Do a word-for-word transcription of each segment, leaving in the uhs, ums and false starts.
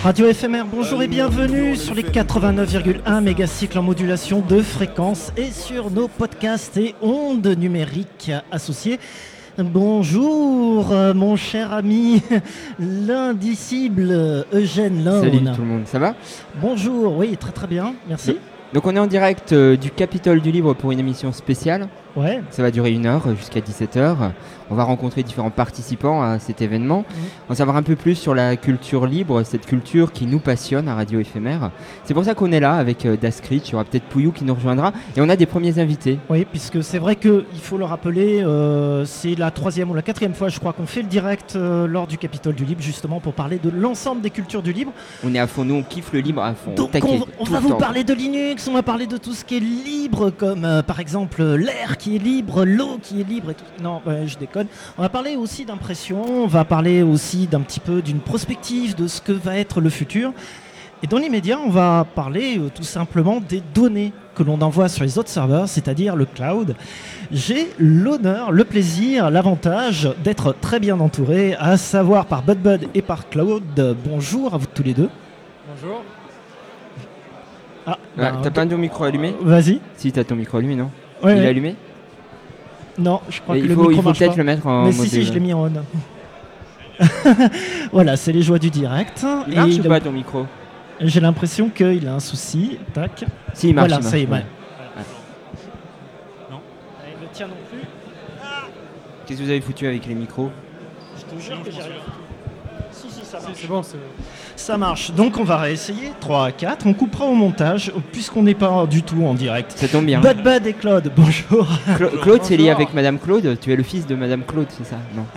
Radio éphémère, bonjour et bienvenue sur les quatre-vingt-neuf virgule un mégacycles en modulation de fréquence et sur nos podcasts et ondes numériques associées. Bonjour euh, mon cher ami, l'indicible Eugène Lone. Salut tout le monde, ça va ? Bonjour, oui, très très bien, merci. Donc on est en direct euh, du Capitole du Livre pour une émission spéciale. Ouais. Ça va durer une heure jusqu'à dix-sept heures. On va rencontrer différents participants à cet événement. Mmh. On va savoir un peu plus sur la culture libre, cette culture qui nous passionne à Radio Éphémère. C'est pour ça qu'on est là avec euh, Dascrit. Il y aura peut-être Pouillou qui nous rejoindra. Et on a des premiers invités. Oui, puisque c'est vrai qu'il faut le rappeler, euh, c'est la troisième ou la quatrième fois, je crois, qu'on fait le direct euh, lors du Capitole du Libre, justement pour parler de l'ensemble des cultures du libre. On est à fond, nous on kiffe le libre à fond. Donc Taquet, on, on va vous temps. parler de Linux, on va parler de tout ce qui est libre, comme euh, par exemple l'air qui est libre, l'eau qui est libre. Et tout. Non, euh, je déconne. On va parler aussi d'impression, on va parler aussi d'un petit peu d'une prospective de ce que va être le futur. Et dans l'immédiat, on va parler euh, tout simplement des données que l'on envoie sur les autres serveurs, c'est-à-dire le cloud. J'ai l'honneur, le plaisir, l'avantage d'être très bien entouré, à savoir par BudBud et par Claude. Bonjour à vous tous les deux. Bonjour. Ah, bah, t'as pas ton micro allumé ? Vas-y. Si, t'as ton micro allumé, non ? Ouais, Il ouais. est allumé ? Non, je crois Et que il le faut, micro il faut marche peut-être pas. le mettre en Mais mode si, si, je l'ai mis en on. Voilà, c'est les joies du direct. Il marche et ou il pas a... ton micro ? J'ai l'impression qu'il a un souci. Tac. Si, il marche. Voilà, il marche, ça y est. ouais. Ouais. Ouais. Non. Il le tient non plus. Qu'est-ce que vous avez foutu avec les micros ? Je te jure que j'ai rien. Si, si, ça marche. Si, c'est bon, c'est... Ça marche. Donc on va réessayer. trois, quatre. On coupera au montage, puisqu'on n'est pas du tout en direct. Ça tombe bien. Bud Bud et Claude, bonjour. Cla- Claude, c'est lié avec Madame Claude. Tu es le fils de Madame Claude, c'est ça ? Non.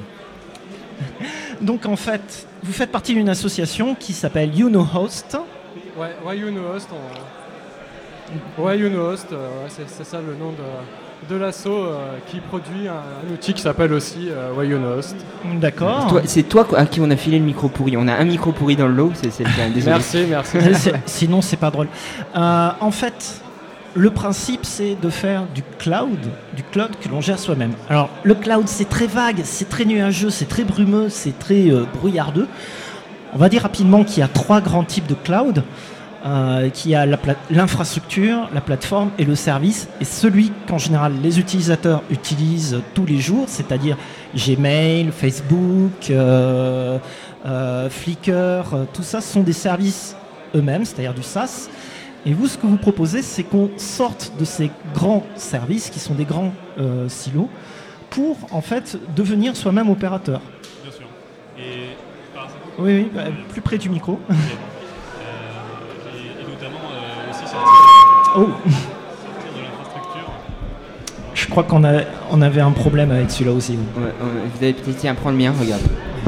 Donc en fait, vous faites partie d'une association qui s'appelle YouKnowHost. Ouais, ouais, YouKnowHost. On... Ouais, YouKnowHost, euh, ouais, c'est, c'est ça le nom de, de l'asso euh, qui produit un, un outil qui s'appelle aussi euh, ouais, YouKnowHost. D'accord. Toi, c'est toi à qui on a filé le micro pourri. On a un micro pourri dans le lot, c'est, c'est le cas. Désolé. Merci, merci. C'est, sinon, c'est pas drôle. Euh, en fait, le principe, c'est de faire du cloud, du cloud que l'on gère soi-même. Alors, le cloud, c'est très vague, c'est très nuageux, c'est très brumeux, c'est très euh, brouillardeux. On va dire rapidement qu'il y a trois grands types de cloud. Euh, qu'il y a la pla- l'infrastructure, la plateforme et le service. Et celui qu'en général, les utilisateurs utilisent tous les jours, c'est-à-dire Gmail, Facebook, euh, euh, Flickr, euh, tout ça, ce sont des services eux-mêmes, c'est-à-dire du SaaS. Et vous, ce que vous proposez, c'est qu'on sorte de ces grands services, qui sont des grands euh, silos, pour, en fait, devenir soi-même opérateur. Bien sûr. Et par Oui, oui, bah, plus près du micro. euh, et, et notamment euh, aussi sortir, Oh, sortir de l'infrastructure. je crois qu'on a, on avait un problème avec celui-là aussi. Ouais, ouais, vous avez peut-être à prendre le mien, regarde.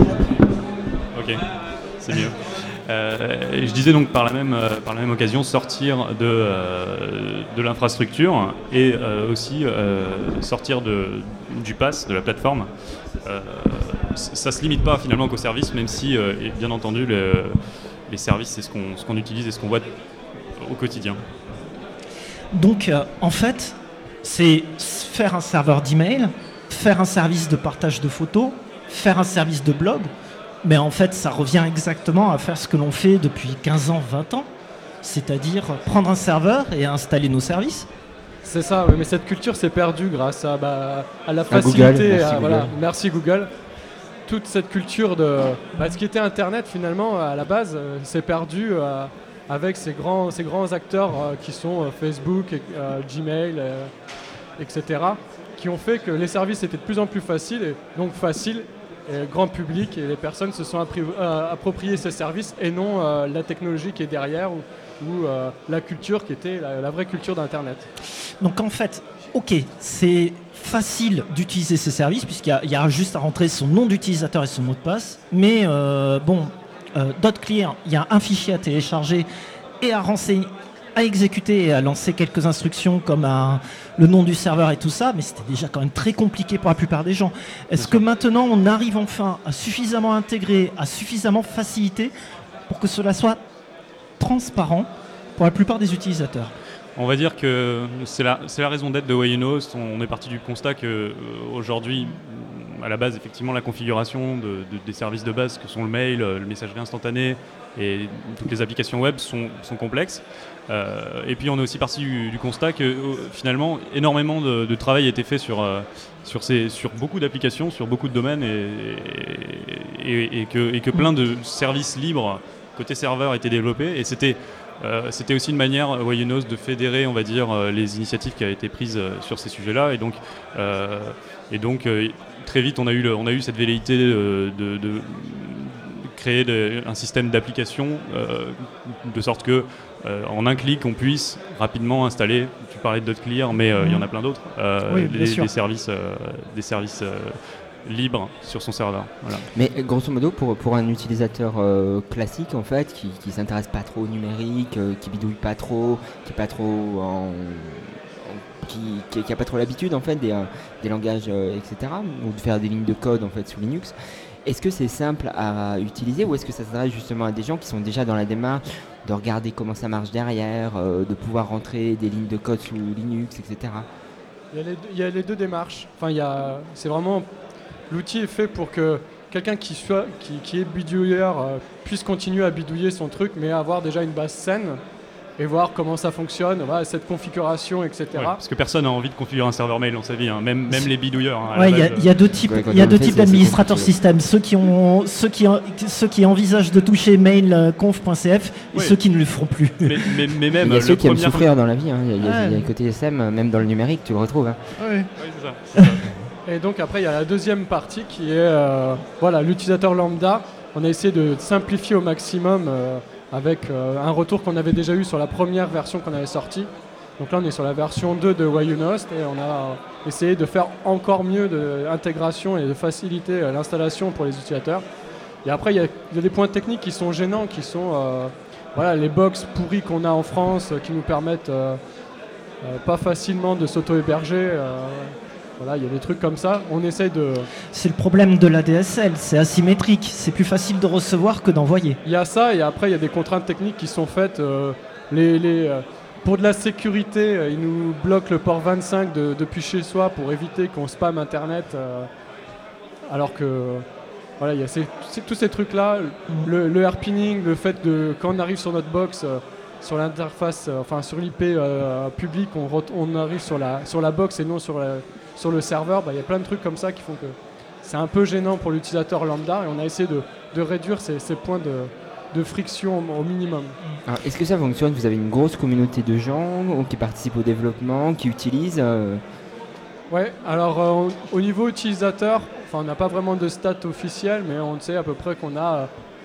Ok, c'est mieux. Euh, et je disais donc par la même, euh, par la même occasion sortir de, euh, de l'infrastructure et euh, aussi euh, sortir de, du pass, de la plateforme. Euh, ça ne se limite pas finalement qu'aux services, même si, euh, et bien entendu, le, les services, c'est ce qu'on, ce qu'on utilise et ce qu'on voit au quotidien. Donc, euh, en fait, c'est faire un serveur d'email, faire un service de partage de photos, faire un service de blog. Mais en fait, ça revient exactement à faire ce que l'on fait depuis quinze ans, vingt ans. C'est-à-dire prendre un serveur et installer nos services. C'est ça, oui, mais cette culture s'est perdue grâce à, bah, à la À Google, facilité. merci à- Google. Voilà, merci Google. Toute cette culture de... Bah, ce qui était Internet, finalement, à la base, euh, s'est perdu euh, avec ces grands, ces grands acteurs euh, qui sont euh, Facebook, et, euh, Gmail, euh, et cetera, qui ont fait que les services étaient de plus en plus faciles, et donc faciles, et grand public, et les personnes se sont appri- euh, appropriées ces services et non euh, la technologie qui est derrière ou, ou euh, la culture qui était la, la vraie culture d'Internet. Donc en fait, ok, c'est facile d'utiliser ces services puisqu'il y a, il y a juste à rentrer son nom d'utilisateur et son mot de passe. Mais euh, bon, euh, .clear, il y a un fichier à télécharger et à renseigner, à exécuter et à lancer quelques instructions comme un, le nom du serveur et tout ça, mais c'était déjà quand même très compliqué pour la plupart des gens. Est-ce que maintenant on arrive enfin à suffisamment intégrer, à suffisamment faciliter pour que cela soit transparent pour la plupart des utilisateurs ? On va dire que c'est la, c'est la raison d'être de YouKnowHost. On est parti du constat qu'aujourd'hui, à la base, effectivement, la configuration de, de, des services de base que sont le mail, le messagerie instantanée et toutes les applications web sont, sont complexes. Euh, et puis on est aussi parti du, du constat que euh, finalement énormément de, de travail a été fait sur, euh, sur, ces, sur beaucoup d'applications, sur beaucoup de domaines et, et, et, que, et que plein de services libres côté serveur étaient développés. Et c'était, euh, c'était aussi une manière, Wayunos, de fédérer, on va dire, euh, les initiatives qui avaient été prises euh, sur ces sujets-là. Et donc, euh, et donc euh, très vite, on a eu, le, on a eu cette velléité de, de, de créer de, un système d'application euh, de sorte que euh, en un clic on puisse rapidement installer, tu parlais de DotClear mais euh, il mmh. y en a plein d'autres, euh, oui, les, des services, euh, des services euh, libres sur son serveur. Voilà. Mais grosso modo pour, pour un utilisateur euh, classique en fait qui ne s'intéresse pas trop au numérique, euh, qui bidouille pas trop, qui est pas trop en, en qui n'a pas trop l'habitude en fait des, euh, des langages euh, et cetera ou de faire des lignes de code en fait sous Linux. Est-ce que c'est simple à utiliser ou est-ce que ça s'adresse justement à des gens qui sont déjà dans la démarche de regarder comment ça marche derrière, euh, de pouvoir rentrer des lignes de code sous Linux, et cetera. Il y a les deux, il y a les deux démarches. Enfin, il y a, c'est vraiment, l'outil est fait pour que quelqu'un qui, soit, qui, qui est bidouilleur euh, puisse continuer à bidouiller son truc, mais avoir déjà une base saine et voir comment ça fonctionne, voilà, cette configuration, et cetera. Ouais, parce que personne n'a envie de configurer un serveur mail dans sa vie, hein, même, même les bidouilleurs. Hein, ouais, il y, y a deux types, ouais, il y a deux types d'administrateurs système, ceux qui, ont, ceux, qui, ceux qui envisagent de toucher mail conf point c f et ouais. ceux qui ne le feront plus. Mais, mais, mais même il y a ceux qui aiment première... souffrir dans la vie, hein. il, y a, il, y a, ouais. il y a un côté S M, même dans le numérique, tu le retrouves. Hein. Ouais. Ouais, c'est ça, c'est ça. Et donc après, il y a la deuxième partie qui est euh, voilà, l'utilisateur lambda. On a essayé de simplifier au maximum euh, avec euh, un retour qu'on avait déjà eu sur la première version qu'on avait sortie. Donc là, on est sur la version deux de Wayunos et on a essayé de faire encore mieux d'intégration et de faciliter euh, l'installation pour les utilisateurs. Et après, il y, y a des points techniques qui sont gênants, qui sont euh, voilà, les box pourris qu'on a en France, euh, qui nous permettent euh, euh, pas facilement de s'auto-héberger. Euh, Voilà, il y a des trucs comme ça, on essaye de... C'est le problème de l'A D S L, c'est asymétrique, c'est plus facile de recevoir que d'envoyer. Il y a ça, et après il y a des contraintes techniques qui sont faites. Euh, les, les, euh, pour de la sécurité, euh, ils nous bloquent le port vingt-cinq de, depuis chez soi pour éviter qu'on spamme Internet. Euh, alors que, voilà, il y a ces, ces, tous ces trucs-là, mmh. le, le airpinning, le fait de, quand on arrive sur notre box... Euh, sur l'interface, euh, enfin sur l'I P euh, public, on, re- on arrive sur la, sur la box et non sur, la, sur le serveur. Bah, y a plein de trucs comme ça qui font que c'est un peu gênant pour l'utilisateur lambda et on a essayé de, de réduire ces, ces points de, de friction au, au minimum. Alors, est-ce que ça fonctionne ? Vous avez une grosse communauté de gens qui participent au développement, qui utilisent euh... Ouais, alors euh, au, au niveau utilisateur, on n'a pas vraiment de stats officielles, mais on sait à peu près qu'on a,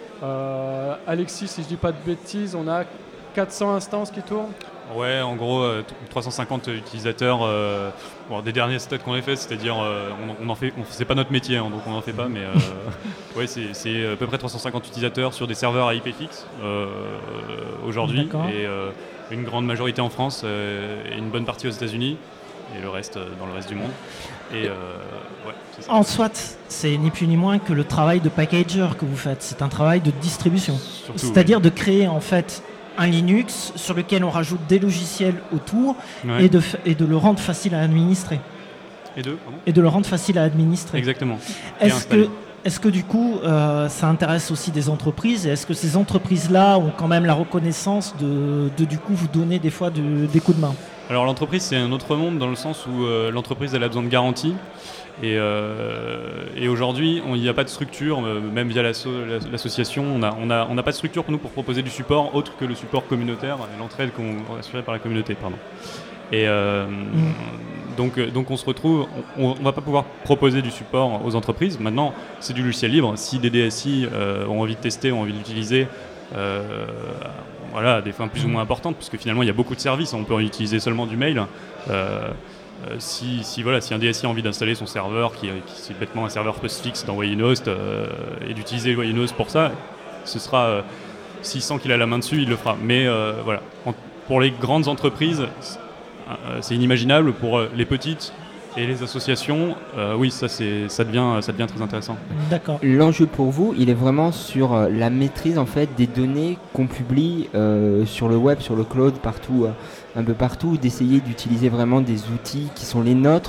euh, Alexis, si je dis pas de bêtises, on a quatre cents instances qui tournent. Ouais, en gros, euh, trois cent cinquante utilisateurs. Euh, bon, des derniers stats qu'on a fait, c'est-à-dire, euh, on, on en fait, on, c'est pas notre métier, hein, donc on en fait pas, mais euh, ouais, c'est, c'est à peu près trois cent cinquante utilisateurs sur des serveurs à I P fixe euh, aujourd'hui, D'accord. et euh, une grande majorité en France, euh, et une bonne partie aux États-Unis, et le reste euh, dans le reste du monde. Et euh, ouais, c'est ça. En soit, c'est ni plus ni moins que le travail de packager que vous faites. C'est un travail de distribution, Surtout, c'est-à-dire oui. de créer en fait un Linux sur lequel on rajoute des logiciels autour Ouais. et, de, et de le rendre facile à administrer. Et deux, pardon. Et de le rendre facile à administrer. Exactement. Et Est-ce installer. que, est-ce que du coup, euh, ça intéresse aussi des entreprises ? Et est-ce que ces entreprises-là ont quand même la reconnaissance de, de du coup vous donner des fois de, des coups de main ? Alors l'entreprise, c'est un autre monde dans le sens où euh, l'entreprise, elle a besoin de garanties. Et, euh, et aujourd'hui, il n'y a pas de structure, euh, même via l'asso, l'association, on n'a on a, on a pas de structure pour nous pour proposer du support autre que le support communautaire et l'entraide qu'on assurée par la communauté. Pardon. Et euh, mmh. donc, donc on se retrouve, on ne va pas pouvoir proposer du support aux entreprises. Maintenant, c'est du logiciel libre. Si des D S I euh, ont envie de tester, ont envie de l'utiliser, euh, voilà, à des fins plus ou moins importantes, parce que finalement, il y a beaucoup de services. On peut en utiliser seulement du mail. Euh, Euh, si, si, voilà, si un D S I a envie d'installer son serveur, qui, qui c'est bêtement un serveur postfix dans Wayunos, euh, et d'utiliser Wayunos pour ça, ce sera, euh, s'il sent qu'il a la main dessus, il le fera. Mais euh, voilà, en, pour les grandes entreprises, c'est, euh, c'est inimaginable. Pour euh, les petites et les associations, euh, oui, ça, c'est, ça, devient, ça devient très intéressant. D'accord. L'enjeu pour vous, il est vraiment sur euh, la maîtrise en fait des données qu'on publie euh, sur le web, sur le cloud, partout, euh, un peu partout, d'essayer d'utiliser vraiment des outils qui sont les nôtres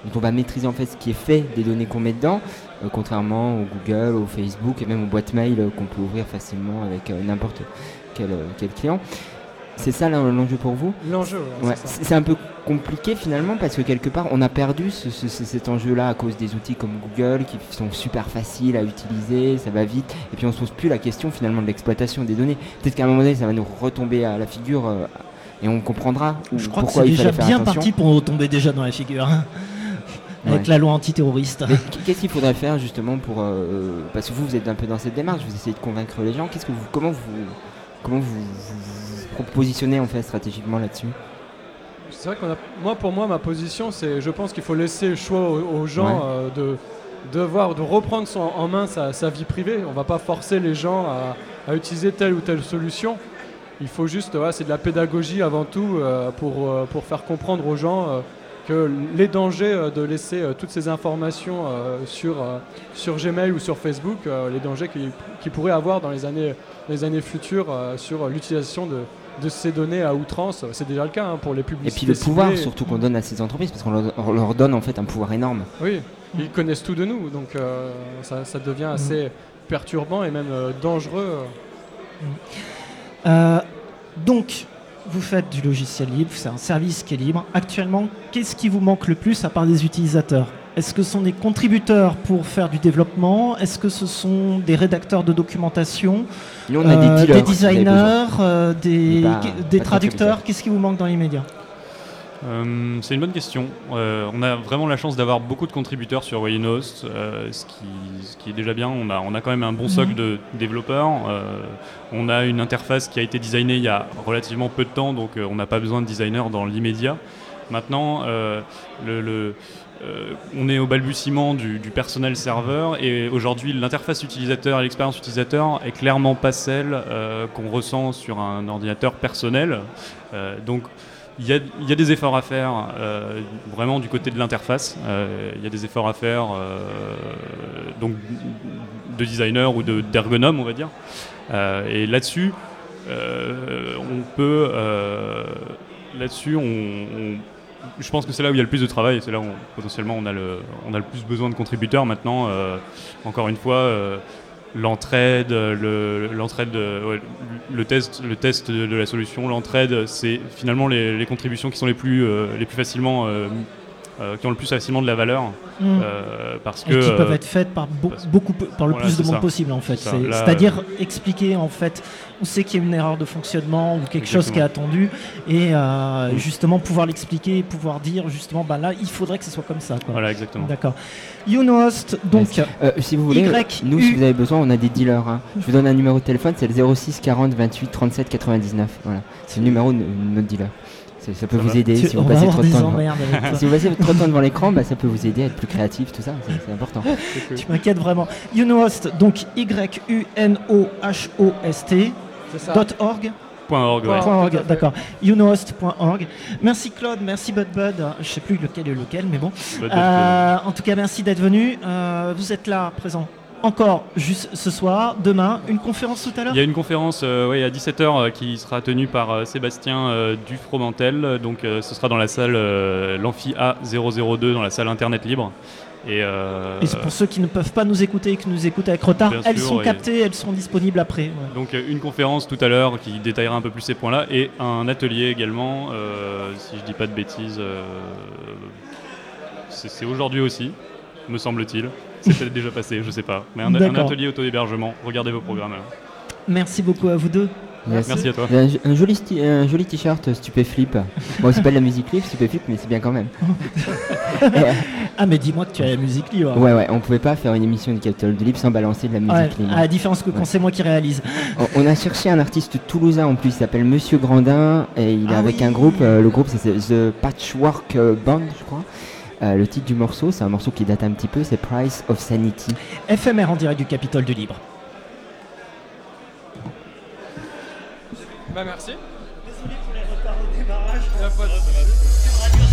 dont on va maîtriser en fait ce qui est fait des données qu'on met dedans, euh, contrairement au Google, au Facebook et même aux boîtes mail euh, qu'on peut ouvrir facilement avec euh, n'importe quel, euh, quel client. C'est ça là, l'enjeu pour vous ? L'enjeu, ouais, ouais, c'est, c'est, c'est un peu compliqué finalement parce que quelque part on a perdu ce, ce, cet enjeu-là à cause des outils comme Google qui sont super faciles à utiliser, ça va vite, et puis on se pose plus la question finalement de l'exploitation des données. Peut-être qu'à un moment donné ça va nous retomber à la figure euh, et on comprendra Je crois pourquoi que c'est il déjà fallait faire bien attention. parti pour nous tomber déjà dans la figure. Hein. Avec Ouais. la loi antiterroriste. Mais qu'est-ce qu'il faudrait faire justement pour euh, parce que vous vous êtes un peu dans cette démarche, vous essayez de convaincre les gens. Qu'est-ce que vous, comment vous, comment vous, vous, vous positionnez en fait stratégiquement là-dessus ? C'est vrai qu'on a, moi pour moi ma position c'est, je pense qu'il faut laisser le choix aux, aux gens Ouais. euh, de devoir de reprendre son, en main sa, sa vie privée. On va pas forcer les gens à, à utiliser telle ou telle solution. Il faut juste, ouais, c'est de la pédagogie avant tout euh, pour euh, pour faire comprendre aux gens euh, que les dangers euh, de laisser euh, toutes ces informations euh, sur euh, sur Gmail ou sur Facebook, euh, les dangers qu'ils qu'ils pourraient avoir dans les années les années futures euh, sur l'utilisation de de ces données à outrance. C'est déjà le cas hein, pour les Et publicités. puis le pouvoir ciblées. surtout qu'on donne à ces entreprises parce qu'on leur, on leur donne en fait un pouvoir énorme. Oui, ils connaissent tout de nous, donc euh, ça, ça devient assez perturbant et même euh, dangereux. Euh, donc, vous faites du logiciel libre, c'est un service qui est libre. Actuellement, qu'est-ce qui vous manque le plus à part des utilisateurs ? Est-ce que ce sont des contributeurs pour faire du développement ? Est-ce que ce sont des rédacteurs de documentation ? Nous on a Euh, des dealers, des si vous avez besoin. designers, euh, des, Mais pas- des pas de traducteurs ? Qu'est-ce qui vous manque dans les médias ? Euh, c'est une bonne question. Euh, on a vraiment la chance d'avoir beaucoup de contributeurs sur Waynost, euh, ce, qui, ce qui est déjà bien. On a, on a quand même un bon socle Mhm. de développeurs. Euh, on a une interface qui a été designée il y a relativement peu de temps, donc euh, on n'a pas besoin de designers dans l'immédiat. Maintenant, euh, le, le, euh, on est au balbutiement du, du personnel serveur et aujourd'hui l'interface utilisateur et l'expérience utilisateur est clairement pas celle euh, qu'on ressent sur un ordinateur personnel. Euh, donc il y, a, il y a des efforts à faire euh, vraiment du côté de l'interface. Euh, il y a des efforts à faire euh, donc de designer ou de, d'ergonome, on va dire. Euh, et là-dessus, euh, on peut, euh, là-dessus, on, on je pense que c'est là où il y a le plus de travail, c'est là où on, potentiellement on a, le, on a le plus besoin de contributeurs maintenant. Euh, encore une fois, euh, l'entraide, le, l'entraide, ouais, le test, le test de, de la solution, l'entraide, c'est finalement les, les contributions qui sont les plus, euh, les plus facilement, euh, euh, qui ont le plus facilement de la valeur, Mmh. euh, parce Et que qui peuvent euh, être faites par, beau- parce- beaucoup, par le voilà, plus de c'est monde ça. possible en fait. C'est ça. C'est, Là, c'est-à-dire expliquer en fait, on sait qu'il y a une erreur de fonctionnement ou quelque chose qui est attendu et euh, Mm. justement pouvoir l'expliquer et pouvoir dire justement bah là il faudrait que ce soit comme ça. Quoi. voilà, exactement. D'accord. Unost, donc Euh, si vous voulez, Y, nous U. si vous avez besoin, on a des dealers. Hein. Je vous donne un numéro de téléphone, c'est le zéro six quarante vingt-huit trente-sept quatre-vingt-dix-neuf. Voilà, c'est le numéro de de notre dealer. C'est- Ça peut Ça vous va. aider tu- si on vous va passez avoir trop de des temps. devant- emmerdes avec toi. Si vous passez trop de temps devant l'écran, bah, ça peut vous aider à être plus créatif, tout ça, c'est, c'est important. Tu m'inquiètes vraiment. Unost, donc Y U N O H O S T C'est ça. dot org. Point org, ouais. Point Point tout à org, fait. d'accord. unost point org. Merci Claude, merci Bud Bud. Je sais plus lequel est lequel, mais bon. Bah, Euh, en tout cas, merci d'être venu. Euh, vous êtes là, présent, encore juste ce soir. Demain, une conférence tout à l'heure. Il y a une conférence euh, ouais, à dix-sept heures euh, qui sera tenue par euh, Sébastien euh, Dufromentel. Donc euh, ce sera dans la salle, euh, l'amphi A zéro zéro deux, dans la salle Internet libre. Et, euh, Et c'est pour ceux qui ne peuvent pas nous écouter et qui nous écoutent avec retard, Bien elles sûr, sont et- captées, elles seront disponibles après. ouais. donc euh, une conférence tout à l'heure qui détaillera un peu plus ces points-là et un atelier également, euh, si je dis pas de bêtises, euh, c'est, c'est aujourd'hui aussi, me semble-t-il. C'est peut-être déjà passé, je sais pas. Mais un, un D'accord. atelier auto-hébergement, regardez vos programmes. Merci beaucoup à vous deux. Yes. Merci à toi. Un, un joli, sti- un joli t-shirt Stupéflip. Bon, c'est pas de la musique libre, Stupéflip, mais c'est bien quand même. Et, euh, Ah, mais dis-moi que tu as la musique libre. ouais, ouais, on pouvait pas faire une émission du Capitole de Libre sans balancer de la musique Ouais, libre. à la différence que quand Ouais. c'est moi qui réalise. On, on a cherché un artiste toulousain en plus, il s'appelle Monsieur Grandin et il est Ah avec oui. un groupe, euh, le groupe c'est The Patchwork euh, Band, je crois. Euh, le titre du morceau, c'est un morceau qui date un petit peu, c'est Price of Sanity. F M R en direct du Capitole du Libre. Bah merci. Désolé pour les retards de démarrage. Y a pas de-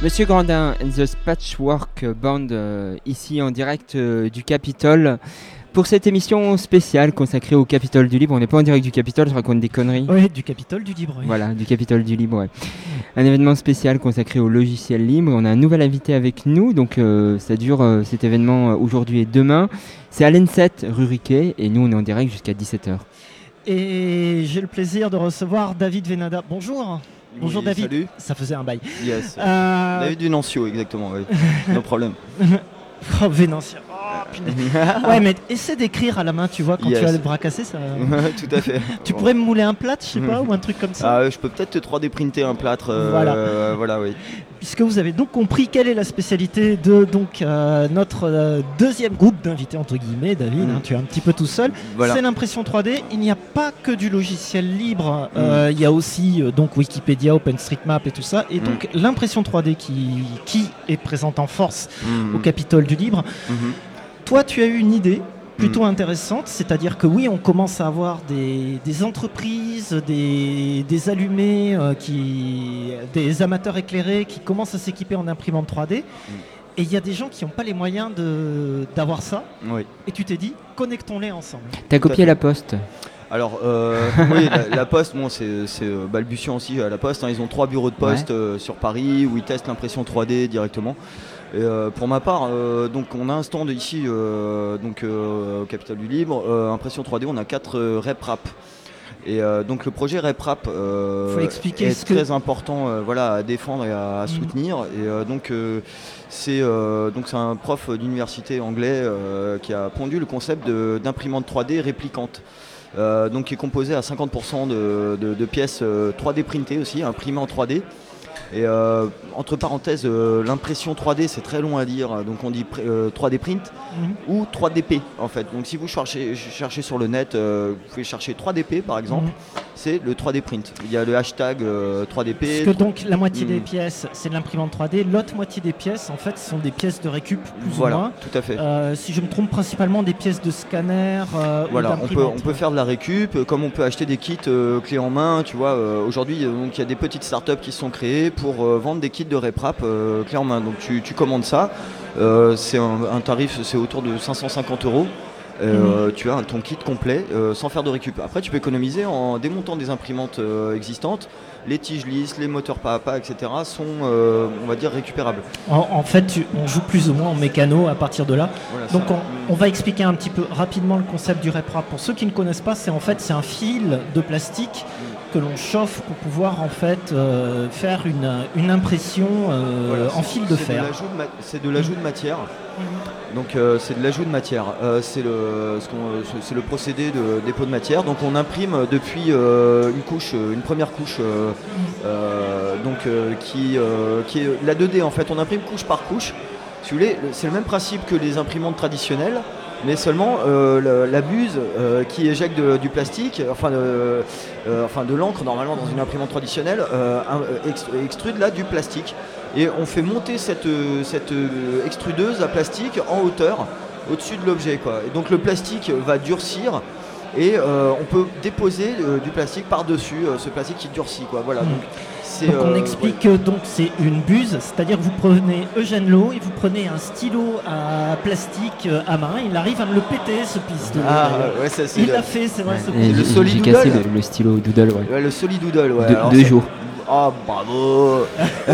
Monsieur Grandin and the Patchwork Band, euh, ici en direct euh, du Capitole. Pour cette émission spéciale consacrée au Capitole du Libre, on n'est pas en direct du Capitole, je raconte des conneries. Oui, du Capitole du Libre. Oui. Voilà, du Capitole du Libre, ouais. Un événement spécial consacré au logiciel libre. On a un nouvel invité avec nous, donc euh, ça dure euh, cet événement euh, aujourd'hui et demain. C'est à l'E N sept rue Riquet et nous on est en direct jusqu'à dix-sept heures. Et j'ai le plaisir de recevoir David Venada. Bonjour. Bonjour Oui, David. Salut. Ça faisait un bail. Yes. Euh... David Venancio, exactement, oui. No problème. Oh, Vénantien. Oh, punaise. Ouais, mais essaie d'écrire à la main, tu vois, quand Yes. tu as le bras cassé, ça... Tout à fait. Tu Bon. pourrais me mouler un plâtre, je sais pas, ou un truc comme ça. Ah, je peux peut-être te trois D printer un plâtre. euh, Voilà. euh, voilà, oui. Puisque vous avez donc compris quelle est la spécialité de donc, euh, notre euh, deuxième groupe d'invités, entre guillemets, David, Mm. hein, tu es un petit peu tout seul. Voilà. C'est l'impression trois D. Il n'y a pas que du logiciel libre, euh, il y a aussi euh, donc Wikipédia, OpenStreetMap et tout ça. Et donc l'impression trois D qui, qui est présente en force Mhm. au Capitole du Libre. Mhm. Toi, tu as eu une idée plutôt Mm. intéressante, c'est-à-dire que oui, on commence à avoir des, des entreprises, des, des allumés, euh, qui, des amateurs éclairés qui commencent à s'équiper en imprimante trois D. Et il y a des gens qui n'ont pas les moyens de, d'avoir ça. Oui. Et tu t'es dit, connectons-les ensemble. T'as Tout à copié fait. la poste. Alors, euh, oui, la, la Poste, bon, c'est, c'est euh, balbutiant aussi à la Poste. Hein, ils ont trois bureaux de poste euh, sur Paris où ils testent l'impression trois D directement. Et, euh, pour ma part, euh, donc on a un stand ici, euh, donc euh, au Capitole du Libre, euh, impression trois D. On a quatre euh, RepRap. Et euh, donc le projet RepRap euh, Faut expliquer est ce que- très important, euh, voilà, à défendre et à, à Mhm. soutenir. Et euh, donc euh, c'est euh, donc c'est un prof d'université anglais euh, qui a pondu le concept de- d'imprimante trois D réplicante. Euh, donc qui est composé à cinquante pour cent de, de- de pièces euh, trois D printées aussi, imprimées en trois D. Et euh, entre parenthèses, euh, l'impression trois D c'est très long à dire, donc on dit pr- euh, trois D print Mhm. ou trois D P en fait. Donc si vous cherchez, cherchez sur le net, euh, vous pouvez chercher trois D P par exemple, Mhm. c'est le trois D print. Il y a le hashtag euh, trois D P. Parce que donc la moitié des Mm. pièces, c'est de l'imprimante trois D. L'autre moitié des pièces, en fait, sont des pièces de récup, plus ou Voilà, moins. tout à fait. Euh, si je me trompe, principalement des pièces de scanner euh, ou Voilà, on peut, d'imprimante. on peut faire de la récup, euh, comme on peut acheter des kits euh, clés en main, tu vois. euh, Aujourd'hui, euh, donc, il y a des petites startups qui se sont créées pour euh, vendre des kits de RepRap euh, clés en main. Donc tu, tu commandes ça, euh, c'est un, un tarif, c'est autour de cinq cent cinquante euros. Euh, Tu as un- ton kit complet euh, sans faire de récup. Après, tu peux économiser en démontant des imprimantes euh, existantes. Les tiges lisses, les moteurs pas à pas, et cetera sont, euh, on va dire, récupérables. En, en fait, tu- on joue plus ou moins en mécano à partir de là. Voilà, Donc ça. on, on va expliquer un petit peu rapidement le concept du RepRap. Pour ceux qui ne connaissent pas, c'est en fait c'est un fil de plastique que l'on chauffe pour pouvoir en fait euh, faire une, une impression euh, Voilà, en c'est- fil de c'est fer. l'ajout de ma- C'est de l'ajout de matière. Donc euh, c'est de l'ajout de matière. Euh, c'est le, ce qu'on- c'est- c'est le procédé de dépôt de matière. Donc on imprime depuis euh, une couche, euh, une première couche, euh, euh, donc euh, qui, euh, qui est la deux D en fait. On imprime couche par couche. Si vous voulez, le- c'est le même principe que les imprimantes traditionnelles, mais seulement euh, la, la buse euh, qui éjecte de- du plastique, enfin de, euh, enfin de l'encre normalement dans une imprimante traditionnelle, euh, un- ex- extrude là du plastique. Et on fait monter cette, euh, cette euh, extrudeuse à plastique en hauteur au-dessus de l'objet, quoi. Et donc le plastique va durcir et euh, on peut déposer euh, du plastique par-dessus euh, ce plastique qui durcit, quoi. Voilà. Mm. Donc, c'est, Donc on euh, explique que donc c'est une buse, c'est-à-dire que vous prenez Eugène Lowe et vous prenez un stylo à plastique euh, à main. Il arrive à me le péter ce pistolet. Ah d'ailleurs. ouais, ça, c'est Il le, l'a fait, c'est vrai. ce Et le j'ai- Solid j'ai cassé Doodle. le, le stylo Doodle, ouais. ouais, le Solid Doodle, ouais. Deux- Alors, deux c'est- jours. Ah bravo.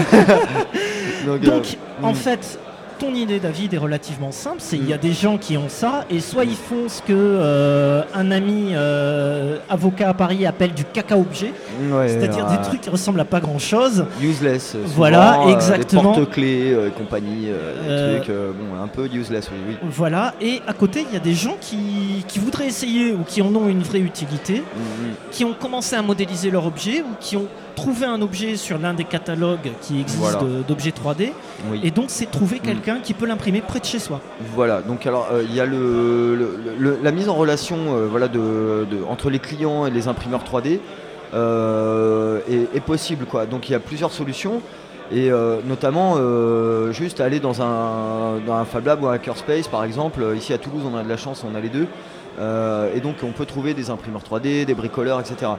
Donc, Donc, euh, en mm. fait, ton idée, David, est relativement simple. C'est il y a des gens qui ont ça, et soit ils font ce que euh, un ami euh, avocat à Paris appelle du caca-objet, ouais, c'est-à-dire euh, des trucs qui ressemblent à pas grand-chose. useless. souvent, Voilà, euh, exactement. Des porte-clés euh, et compagnie, euh, des Euh, trucs, euh, bon, un peu useless, oui. oui. Voilà, et à côté, il y a des gens qui, qui voudraient essayer ou qui en ont une vraie utilité, Mhm. qui ont commencé à modéliser leur objet ou qui ont trouvé un objet sur l'un des catalogues qui existent Voilà. de- d'objets trois D, Oui. et donc c'est trouver quelqu'un qui peut l'imprimer près de chez soi. Voilà, donc alors euh, il y a le, le- le- la mise en relation euh, voilà, de, de- entre les clients et les imprimeurs trois D euh, est, est possible, quoi. Donc il y a plusieurs solutions. Et euh, notamment euh, juste aller dans un, dans un Fab Lab ou un Hackerspace par exemple. Ici à Toulouse on a de la chance, on a les deux. Euh, et donc on peut trouver des imprimeurs trois D, des bricoleurs, et cetera.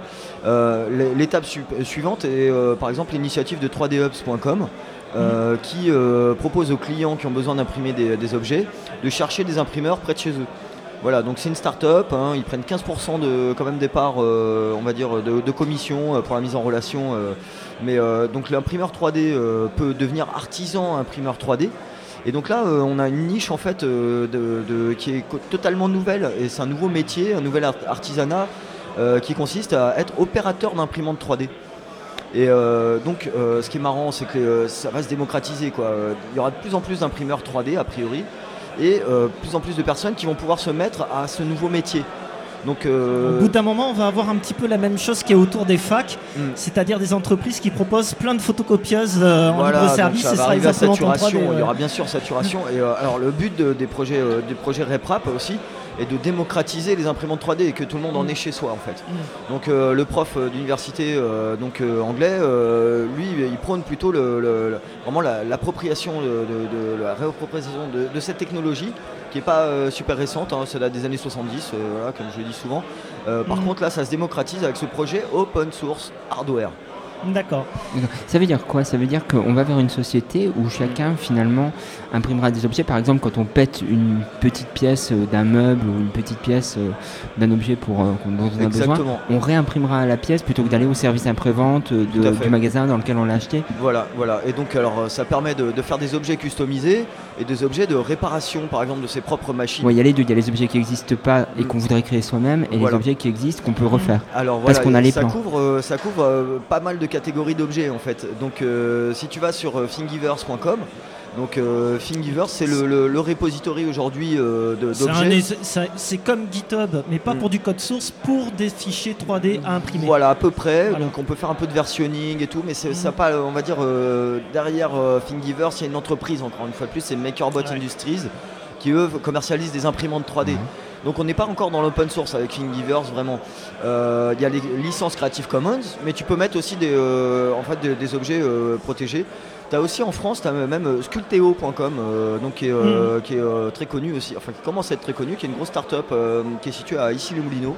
Euh, l'étape su- suivante est euh, par exemple l'initiative de trois D hubs point com euh, mmh. qui euh, propose aux clients qui ont besoin d'imprimer des, des objets de chercher des imprimeurs près de chez eux. Voilà, donc c'est une start-up, hein, ils prennent quinze pour cent de quand même des parts, euh, on va dire, de, de commission euh, pour la mise en relation. Euh, mais euh, donc l'imprimeur trois D euh, peut devenir artisan imprimeur trois D. Et donc là, euh, on a une niche en fait euh, de, de, qui est co- totalement nouvelle. Et c'est un nouveau métier, un nouvel art- artisanat euh, qui consiste à être opérateur d'imprimante trois D. Et euh, donc, euh, ce qui est marrant, c'est que euh, ça va se démocratiser, quoi. Il y aura de plus en plus d'imprimeurs trois D a priori. Et euh, plus en plus de personnes qui vont pouvoir se mettre à ce nouveau métier. Donc, euh... Au bout d'un moment, on va avoir un petit peu la même chose qui est autour des facs, mm. c'est-à-dire des entreprises qui proposent plein de photocopieuses euh, en voilà, libre service. Ça et va sera arriver à saturation. trois D, ouais. Il y aura bien sûr saturation. Et euh, alors le but de, des projets, euh, des projets RepRap aussi, est de démocratiser les imprimantes trois D et que tout le monde mm. en ait chez soi en fait. Mm. Donc euh, le prof euh, d'université euh, donc euh, anglais, euh, lui, il prône plutôt le, le, le, vraiment la, l'appropriation de, de, de la réappropriation de, de cette technologie, qui n'est pas euh, super récente, hein, ça date des années soixante-dix, euh, voilà, comme je le dis souvent. Euh, par mmh. contre, là, ça se démocratise avec ce projet open source hardware. D'accord. Ça veut dire quoi ? Ça veut dire qu'on va vers une société où chacun finalement imprimera des objets. Par exemple, quand on pète une petite pièce d'un meuble ou une petite pièce d'un objet pour, euh, dont on a Exactement. besoin, on réimprimera la pièce plutôt que d'aller au service après-vente de, du magasin dans lequel on l'a acheté. Voilà, voilà. Et donc, alors, ça permet de, de faire des objets customisés et des objets de réparation, par exemple, de ses propres machines. Oui, il y a les deux. Il y a les objets qui n'existent pas et qu'on voudrait créer soi-même, et voilà. les objets qui existent qu'on peut refaire. Alors voilà, parce qu'on a les ça plans. couvre, euh, ça couvre euh, pas mal de catégories d'objets en fait. Donc euh, si tu vas sur euh, thingiverse point com, donc euh, Thingiverse c'est le, le, le repository aujourd'hui euh, de, d'objets. C'est, un, c'est comme GitHub, mais pas mm. pour du code source, pour des fichiers trois D à imprimer. Voilà, à peu près. Voilà. Donc on peut faire un peu de versionning et tout, mais c'est, mm. ça pas, on va dire, euh, derrière euh, Thingiverse, il y a une entreprise encore une fois de plus, c'est MakerBot ouais. Industries, qui eux commercialisent des imprimantes trois D. Mm. Donc on n'est pas encore dans l'open source avec Thingiverse vraiment. Il euh, y a les licences Creative Commons, mais tu peux mettre aussi des, euh, en fait, des, des objets euh, protégés. Tu as aussi en France, tu as même euh, Sculpteo point com, euh, donc qui est, euh, mm. qui est euh, très connu aussi, enfin qui commence à être très connu, qui est une grosse start-up euh, qui est située à Issy-les-Moulineaux.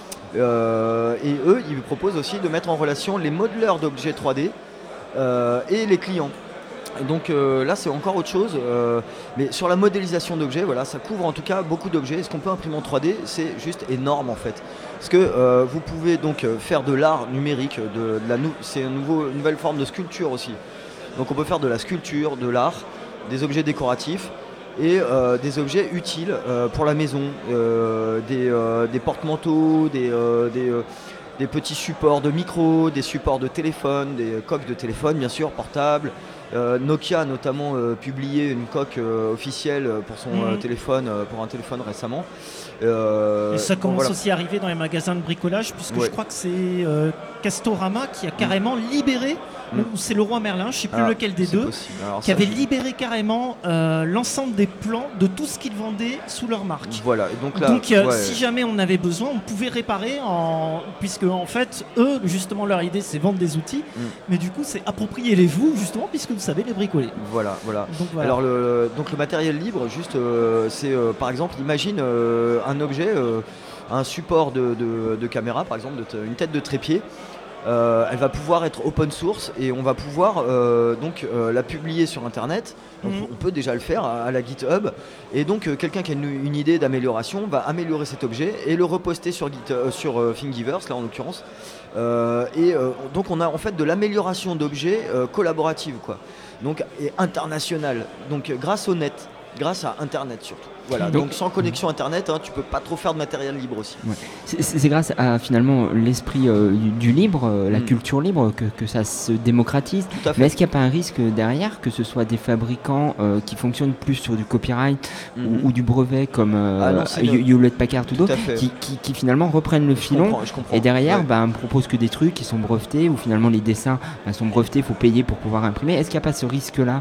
Euh, et eux, ils proposent aussi de mettre en relation les modeleurs d'objets trois D euh, et les clients. Donc euh, là c'est encore autre chose, euh, mais sur la modélisation d'objets, voilà, ça couvre en tout cas beaucoup d'objets. Ce qu'on peut imprimer en trois D, c'est juste énorme en fait. Parce que euh, vous pouvez donc faire de l'art numérique, de, de la nou- c'est une, nouveau, une nouvelle forme de sculpture aussi. Donc on peut faire de la sculpture, de l'art, des objets décoratifs et euh, des objets utiles euh, pour la maison, euh, des, euh, des porte-manteaux, des... Euh, des euh, des petits supports de micro, des supports de téléphone, des coques de téléphone bien sûr, portables. Euh, Nokia a notamment euh, publié une coque euh, officielle pour son mmh. euh, téléphone, euh, pour un téléphone récemment. Euh, Et ça commence voilà. aussi à arriver dans les magasins de bricolage, puisque ouais. je crois que c'est euh, Castorama qui a carrément mmh. libéré, mmh. ou c'est Leroy Merlin, je ne sais plus ah, lequel des deux, Alors, qui avait libéré carrément euh, l'ensemble des plans de tout ce qu'ils vendaient sous leur marque. Voilà. Et donc là, donc euh, ouais. si jamais on avait besoin, on pouvait réparer, en... puisque en fait, eux, justement, leur idée, c'est vendre des outils, mmh. mais du coup, c'est appropriez-les-vous, justement, puisque vous savez les bricoler. Voilà, voilà. Donc, voilà. Alors le, donc le matériel libre, juste, euh, c'est euh, par exemple, imagine euh, un objet, euh, un support de, de, de caméra, par exemple, de t- une tête de trépied. Euh, elle va pouvoir être open source et on va pouvoir euh, donc euh, la publier sur internet. Donc mmh. on peut déjà le faire à, à la GitHub. Et donc euh, quelqu'un qui a une, une idée d'amélioration va améliorer cet objet et le reposter sur, Git, euh, sur euh, Thingiverse, là en l'occurrence. Euh, et euh, donc on a en fait de l'amélioration d'objets euh, collaborative, quoi. Donc et internationale. Donc grâce au net, grâce à internet surtout. Voilà, donc, donc sans connexion internet, hein, tu peux pas trop faire de matériel libre aussi. Ouais. C'est, c'est grâce à finalement l'esprit euh, du, du libre, euh, la mm. culture libre, que, que ça se démocratise. Tout à fait. Mais est-ce qu'il n'y a pas un risque derrière que ce soit des fabricants euh, qui fonctionnent plus sur du copyright mm-hmm. ou, ou du brevet comme euh, ah Hewlett-Packard ou d'autres, qui, qui, qui finalement reprennent le filon je comprends, je comprends. Et derrière ouais. bah, ne proposent que des trucs qui sont brevetés ou finalement les dessins bah, sont brevetés, il faut payer pour pouvoir imprimer. Est-ce qu'il n'y a pas ce risque-là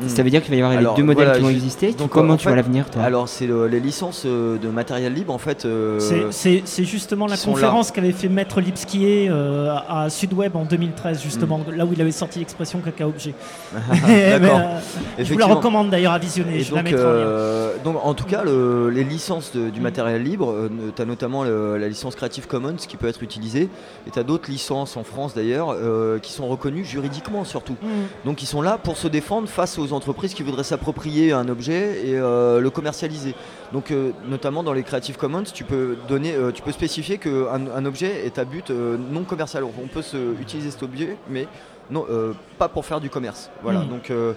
Mm. Ça veut dire qu'il va y avoir Alors, les deux modèles voilà, qui vont je- exister. donc, Comment en tu fait, vois l'avenir, toi? Alors c'est le- les licences euh, de matériel libre en fait. euh, C'est- C'est c'est justement la qui sont conférence qu'avait fait Maître Lipskier euh, à Sudweb en deux mille treize, justement, là où il avait sorti l'expression caca objet. Mais, D'accord. euh, je vous la Effectivement. recommande d'ailleurs à visionner. Et je la donc, mettrai en lien. euh, donc, en tout cas, le- les licences de- du Mm. matériel libre, tu as notamment le- la licence Creative Commons qui peut être utilisée, et tu as d'autres licences en France d'ailleurs euh, qui sont reconnues juridiquement surtout. Mm. Donc ils sont là pour se défendre face aux entreprises qui voudraient s'approprier un objet et euh, le commercialiser. Donc euh, notamment dans les Creative Commons, tu peux donner, euh, tu peux spécifier qu'un un objet est à but euh, non commercial. On peut se, utiliser cet objet, mais non, euh, pas pour faire du commerce. Voilà. Mm. Donc euh,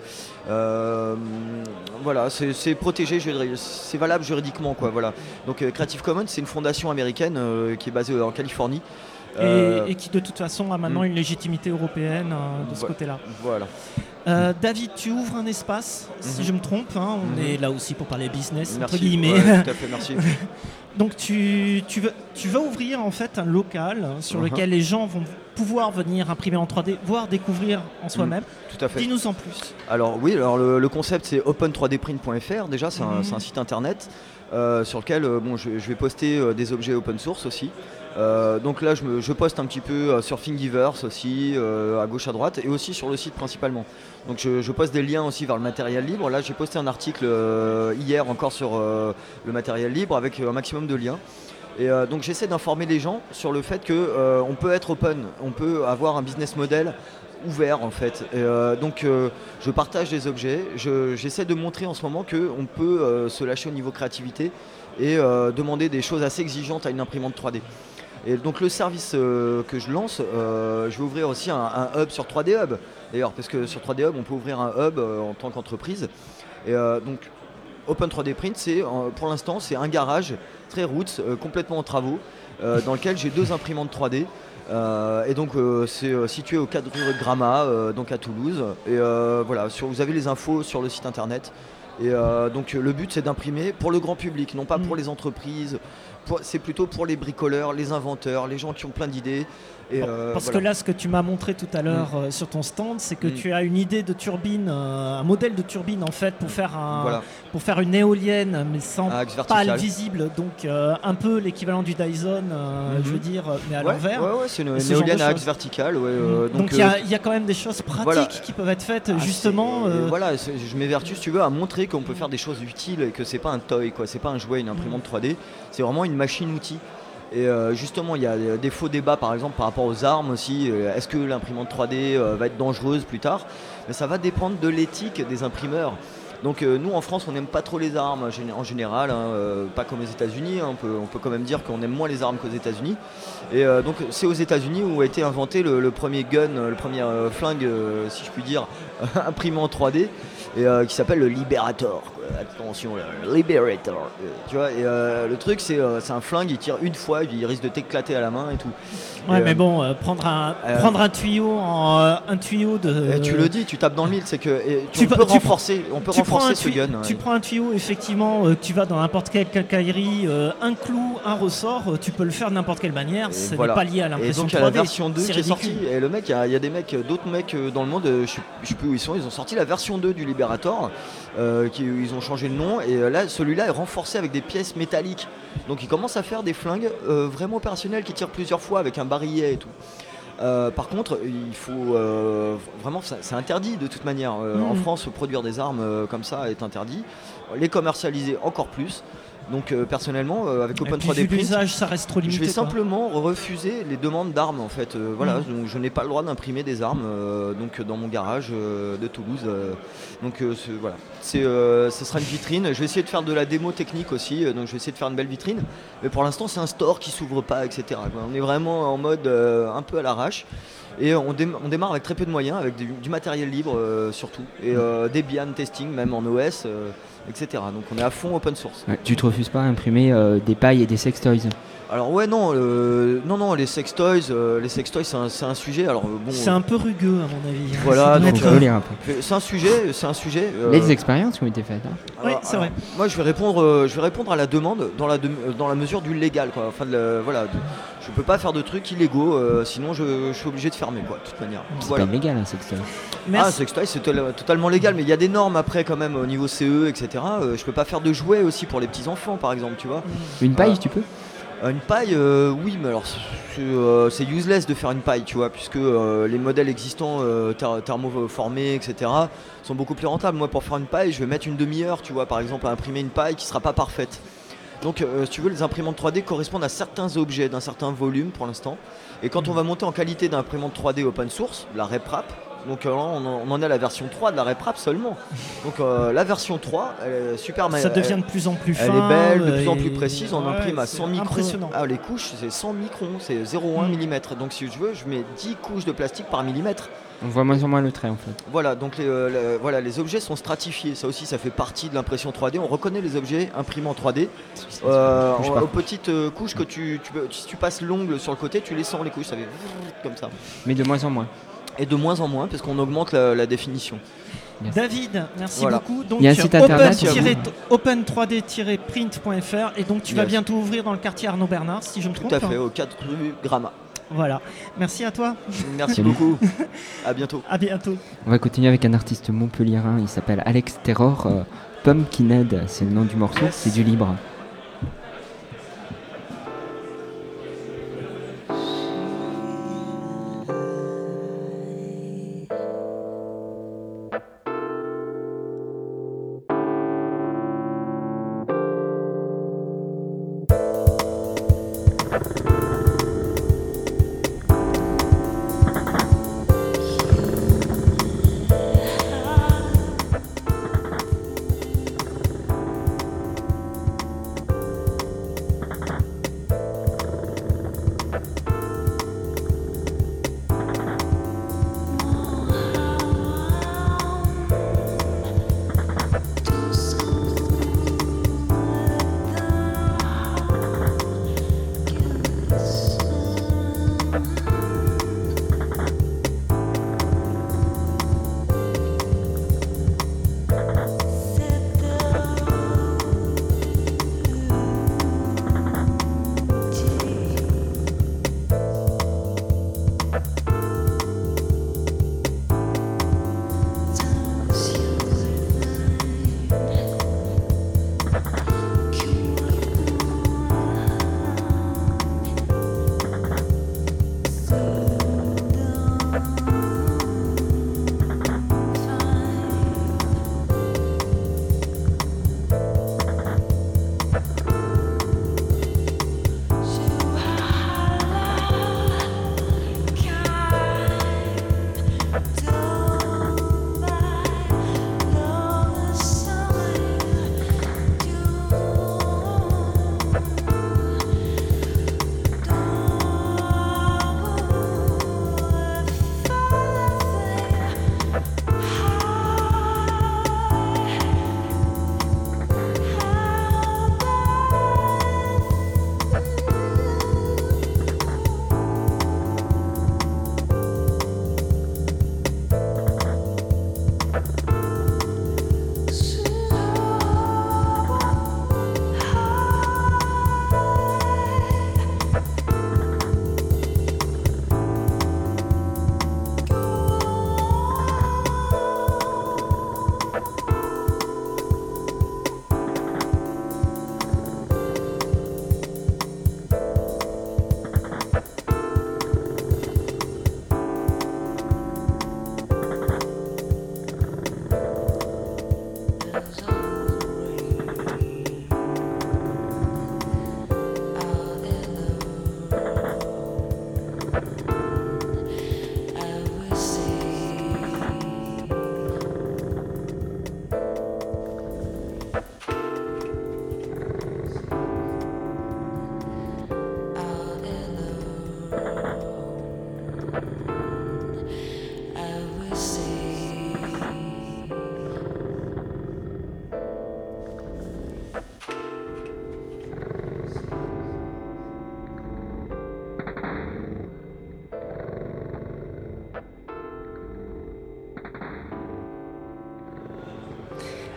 euh, voilà, c'est c'est protégé, juri- c'est valable juridiquement, quoi. Voilà. Donc euh, Creative Commons, c'est une fondation américaine euh, qui est basée en Californie. Et, Euh, et qui de toute façon a maintenant Mm. une légitimité européenne euh, de ce Ouais. côté-là. Voilà. Euh, David, tu ouvres un espace, si Mhm. je me trompe, hein, on Mhm. est là aussi pour parler business, entre Merci. guillemets. Ouais, tout à fait, merci. Donc tu, tu, veux, tu vas ouvrir en fait un local hein, sur Mhm. lequel les gens vont pouvoir venir imprimer en trois D, voire découvrir en soi-même. Tout à fait. Dis-nous en plus. Alors oui, alors le, le concept c'est open trois d print point f r. Déjà, c'est un, Mhm. c'est un site internet euh, sur lequel euh, bon, je, je vais poster euh, des objets open source aussi. Euh, donc là, je, me- je poste un petit peu euh, sur Thingiverse aussi, euh, à gauche à droite, et aussi sur le site principalement. Donc je, je poste des liens aussi vers le matériel libre. Là, j'ai posté un article euh, hier encore sur euh, le matériel libre avec euh, un maximum de liens. Et euh, donc j'essaie d'informer les gens sur le fait que euh, on peut être open, on peut avoir un business model ouvert en fait. Et, euh, donc euh, je partage des objets, je- j'essaie de montrer en ce moment qu'on peut euh, se lâcher au niveau créativité et euh, demander des choses assez exigeantes à une imprimante trois D. Et donc le service euh, que je lance, euh, je vais ouvrir aussi un, un hub sur trois D Hub. D'ailleurs, parce que sur trois D Hub, on peut ouvrir un hub euh, en tant qu'entreprise. Et euh, donc Open trois D Print, c'est euh, pour l'instant c'est un garage très roots, euh, complètement en travaux, euh, dans lequel j'ai deux imprimantes trois D. Euh, et donc euh, c'est euh, situé au cadre rue Gramma, euh, donc à Toulouse. Et euh, voilà, sur, vous avez les infos sur le site internet. Et euh, donc le but c'est d'imprimer pour le grand public, non pas pour Mm. les entreprises. Pour- C'est plutôt pour les bricoleurs, les inventeurs, les gens qui ont plein d'idées. Et, euh, Parce voilà. que là, ce que tu m'as montré tout à l'heure euh, sur ton stand, c'est que Mm. tu as une idée de turbine, euh, un modèle de turbine en fait pour faire, un, Voilà, pour faire une éolienne, mais sans un axe pale vertical. visible, donc euh, un peu l'équivalent du Dyson, euh, Mhm. je veux dire, mais à Ouais, l'envers. ouais, ouais, c'est une, ce une genre de éolienne à axe choses. vertical. Ouais, euh, Donc il y, euh, a- il y a quand même des choses pratiques voilà. qui peuvent être faites Ah, justement. c'est- euh, voilà, c'est- je m'évertue, si tu veux, à montrer qu'on peut faire des choses utiles et que c'est pas un toy, quoi. C'est pas un jouet, une imprimante trois D. C'est vraiment une machine-outil. Et euh, justement, il y a des- des faux débats, par exemple, par rapport aux armes aussi. Euh, Est-ce que l'imprimante trois D euh, va être dangereuse plus tard? Mais ça va dépendre de l'éthique des imprimeurs. Donc euh, nous en France on n'aime pas trop les armes gén- en général, hein, euh, pas comme aux États-Unis, hein, on, peut, on peut quand même dire qu'on aime moins les armes qu'aux États-Unis. Et euh, donc c'est aux États-Unis où a été inventé le, le premier gun, euh, le premier euh, flingue, euh, si je puis dire, imprimé en trois D, et euh, qui s'appelle le Liberator. quoi. Attention, le Liberator. euh, tu vois, et euh, le truc c'est euh, c'est un flingue, il tire une fois, et puis il risque de t'éclater à la main et tout. Ouais, Et, mais euh, bon, euh, prendre, un, euh, prendre un tuyau en euh, un tuyau de. et tu le dis, tu tapes dans le mille, c'est que et tu, Tu on peux- peut tu renforcer, on peut tu prends, renforcer un ce tuy- gun. tu ouais. prends un tuyau, effectivement, euh, tu vas dans n'importe quelle quincaillerie, euh, un clou, un ressort, euh, tu peux le faire de n'importe quelle manière, Et ce voilà. n'est pas lié à Et l'impression donc il y a la trois D. version deux C'est qui est sortie. ridicule. Et le mec, il y a- il y, a des mecs, d'autres mecs euh, dans le monde, euh, je sais, je sais plus où ils sont, ils ont sorti la version deux du Liberator, euh, qui, ils ont changé le nom, et euh, là celui-là est renforcé avec des pièces métalliques. Donc il commence à faire des flingues euh, vraiment opérationnelles qui tirent plusieurs fois avec un barillet et tout. Euh, par contre, il faut euh, vraiment, ça- c'est interdit de toute manière. Euh, Mhm. En France, produire des armes euh, comme ça est interdit. Les commercialiser encore plus. Donc euh, personnellement, euh, avec Et Open puis, trois D vu Print, l'usage, ça reste trop je limité. vais quoi. simplement refuser les demandes d'armes en fait. Euh, voilà, Mhm. donc je n'ai pas le droit d'imprimer des armes euh, donc dans mon garage euh, de Toulouse. euh, donc euh, ce- voilà, c'est, euh, ce sera une vitrine. Je vais essayer de faire de la démo technique aussi. euh, donc je vais essayer de faire une belle vitrine. Mais pour l'instant, c'est un store qui s'ouvre pas, et cetera quoi. On est vraiment en mode euh, un peu à l'arrache. Et on, dé- on démarre avec très peu de moyens, avec du, du matériel libre euh, surtout, et euh, Debian testing même en O S, euh, et cetera. Donc on est à fond open source. Ouais, tu te refuses pas à imprimer euh, des pailles et des sextoys? Alors ouais non, euh, non non les sextoys, euh, les sextoys c'est un, c'est un sujet. Alors bon. C'est un peu rugueux à mon avis. Voilà, Ça doit donc, être- On peut lire un peu. C'est un sujet, c'est un sujet. euh, Les expériences qui ont été faites. hein. Oui, alors- c'est alors, vrai. Moi je vais répondre, euh, je vais répondre à la demande dans la de- dans la mesure du légal quoi. Enfin de la- voilà, de- je peux pas faire de trucs illégaux, euh, sinon je, je suis obligé de fermer quoi. De toute manière. C'est Voilà. pas illégal, un sextoy. Ah, Merci. sextoy c'est to- totalement légal, mais il y a des normes après quand même au niveau C E, et cetera. Euh, je peux pas faire de jouets aussi pour les petits enfants par exemple, tu vois. Une paille, Voilà. tu peux Euh, Une paille, euh, oui, mais alors c'est euh, c'est useless de faire une paille, tu vois, puisque euh, les modèles existants euh, ther- thermoformés, et cetera, sont beaucoup plus rentables. Moi, pour faire une paille, je vais mettre une demi-heure, tu vois, par exemple, à imprimer une paille qui sera pas parfaite. Donc, euh, si tu veux, les imprimantes trois D correspondent à certains objets d'un certain volume pour l'instant. Et quand on va monter en qualité d'imprimante trois D open source, la RepRap, donc euh, là, on, en, on en est à la version trois de la RepRap seulement. Donc euh, la version trois, elle est super ma- Ça devient elle- de plus en plus elle fin. est belle, de plus en et- plus précise, on Ouais, imprime à c'est cent microns. Impressionnant. Ah, les couches, c'est cent microns, c'est zéro virgule un Mm. millimètre. Donc si je veux, je mets dix couches de plastique par millimètre. On voit moins en moins le trait en fait. Voilà, donc les, euh, le- voilà, les objets sont stratifiés. Ça aussi, ça fait partie de l'impression trois D. On reconnaît les objets imprimés en trois D. Euh, Bouge en- pas. aux petites euh, couches que tu, tu peux- si tu passes l'ongle sur le côté, tu les sens les couches, ça fait comme ça. Mais de moins en moins. Et de moins en moins, parce qu'on augmente la, la définition. David, merci Voilà. beaucoup. Donc, Il y a un site internet. open trois d print point f r et donc tu vas Yes. bientôt ouvrir dans le quartier Arnaud Bernard, si je me trompe. Tout à fait, au quatre rue Gramma. Voilà. Merci à toi. Merci Salut. beaucoup. À bientôt. À bientôt. On va continuer avec un artiste montpelliérain, il s'appelle Alex Terror. euh, Pumpkinhead, c'est le nom du morceau, c'est du libre. I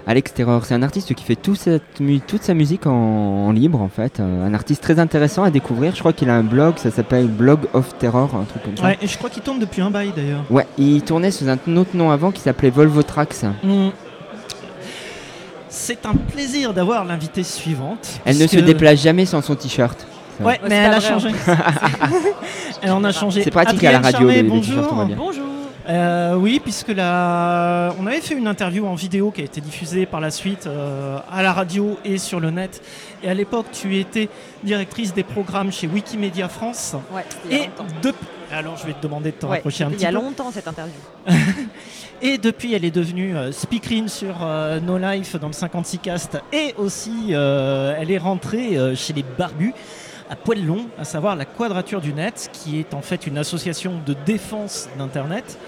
Alex Terror, c'est un artiste qui fait tout cette mu- toute sa musique en, en libre en fait. Euh, un artiste très intéressant à découvrir. Je crois qu'il a un blog, ça s'appelle Blog of Terror, un truc comme ça. Ouais, et je crois qu'il tourne depuis un bail d'ailleurs. Ouais, il tournait sous un autre nom avant qui s'appelait Volvotrax. Mm. C'est un plaisir d'avoir l'invitée suivante. Elle ne parce se que- déplace jamais sans son t-shirt. Ouais, Ouais, mais c'est elle pas a vrai, changé. Elle en a changé. C'est pratique à la Adrienne radio, Charmet, les- les bonjour. t-shirts, on va bien. Bonjour. Euh, oui, puisque la... on avait fait une interview en vidéo qui a été diffusée par la suite euh, à la radio et sur le net. Et à l'époque, tu étais directrice des programmes chez Wikimedia France. Ouais, c'était il y a Et longtemps. depuis... Alors, je vais te demander de te Ouais, rapprocher un c'était petit il y a peu. longtemps cette interview. Et depuis, elle est devenue euh, speakerine sur euh, No Life dans le cinquante-six Cast. Et aussi, euh, elle est rentrée euh, chez les Barbus à Poil-Long, à savoir la Quadrature du Net, qui est en fait une association de défense d'Internet.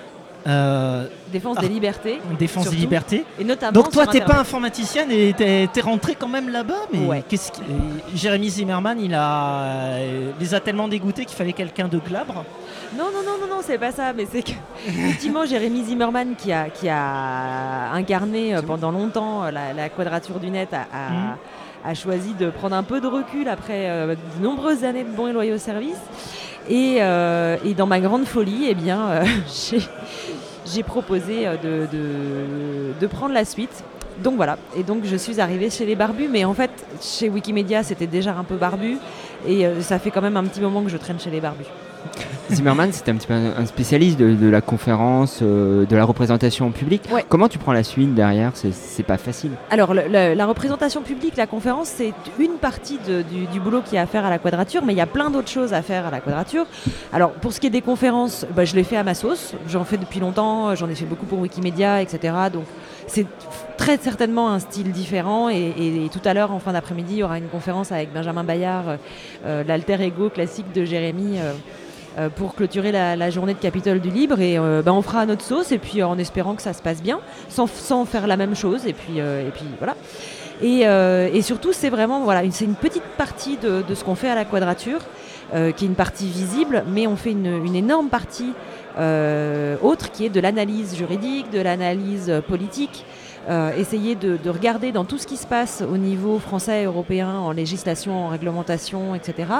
Euh, Défense Ah. des libertés. défense Surtout. des libertés. Et notamment Donc toi, sur t'es pas Internet. informaticienne et t'es, t'es rentrée quand même là-bas, mais Ouais. qu'est-ce qui... et Jérémy Zimmerman, il a euh, les a tellement dégoûtés qu'il fallait quelqu'un de glabre. Non, non, non, non, non, c'est pas ça. Mais c'est que, effectivement, Jérémy Zimmerman, qui a, qui a incarné euh, pendant longtemps euh, la, la Quadrature du Net, a, a- Mhm. a choisi de prendre un peu de recul après euh, de nombreuses années de bons et loyaux services. Et, euh, et dans ma grande folie, eh bien, euh, j'ai, j'ai proposé euh, de, de, de prendre la suite. Donc voilà, et donc je suis arrivée chez les Barbus, mais en fait, chez Wikimedia, c'était déjà un peu barbu, et euh, ça fait quand même un petit moment que je traîne chez les Barbus. Zimmerman, c'était un petit peu un un spécialiste de, de la conférence, euh, de la représentation en public. Ouais. Comment tu prends la suite derrière? C'est, c'est pas facile. Alors, le- le- la représentation publique, la conférence, c'est une partie de- du, du boulot qu'il y a à faire à la Quadrature, mais il y a plein d'autres choses à faire à la Quadrature. Alors, pour ce qui est des conférences, bah, je l'ai fait à ma sauce. J'en fais depuis longtemps, j'en ai fait beaucoup pour Wikimedia, et cetera. Donc, c'est très certainement un style différent. Et, et- et tout à l'heure, en fin d'après-midi, il y aura une conférence avec Benjamin Bayard, euh, euh, l'alter ego classique de Jérémy. euh, euh, pour clôturer la, la journée de Capitole du Libre et euh, bah, on fera à notre sauce et puis euh, en espérant que ça se passe bien sans, sans faire la même chose et puis, euh, et puis voilà et, euh, et surtout c'est vraiment voilà, une- c'est une petite partie de, de ce qu'on fait à la Quadrature euh, qui est une partie visible mais on fait une, une énorme partie euh, autre qui est de l'analyse juridique, de l'analyse euh, politique. Euh, essayer de, de regarder dans tout ce qui se passe au niveau français et européen, en législation, en réglementation, et cetera.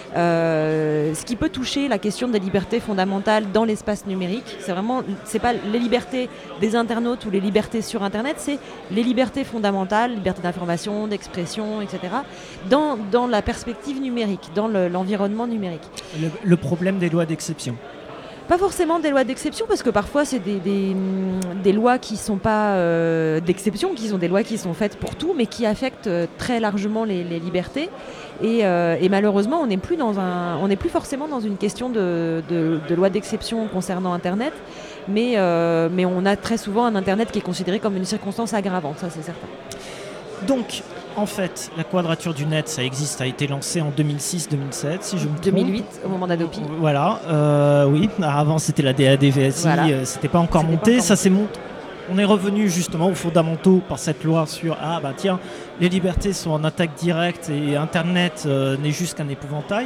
Euh, ce qui peut toucher la question des libertés fondamentales dans l'espace numérique. C'est vraiment, c'est pas les libertés des internautes ou les libertés sur Internet, c'est les libertés fondamentales, liberté d'information, d'expression, et cetera. Dans, dans la perspective numérique, dans le- l'environnement numérique. Le, le problème des lois d'exception. Pas forcément des lois d'exception, parce que parfois c'est des, des, hum, des lois qui ne sont pas euh, d'exception, qui sont des lois qui sont faites pour tout, mais qui affectent euh, très largement les, les libertés. Et, euh, et malheureusement, on n'est plus, dans un, on n'est plus forcément dans une question de, de, de loi d'exception concernant Internet, mais, euh, mais on a très souvent un Internet qui est considéré comme une circonstance aggravante, ça c'est certain. Donc, en fait, la Quadrature du Net, ça existe, ça a été lancé en deux mille six deux mille sept, si je me trompe. deux mille huit, au moment d'Adopi. Voilà, euh, oui. Avant, c'était la D A D V S I, Voilà. euh, c'était pas encore C'était pas monté. encore Ça c'est mon... On est revenu justement aux fondamentaux par cette loi sur ah bah tiens, les libertés sont en attaque directe et Internet euh, n'est juste qu'un épouvantail.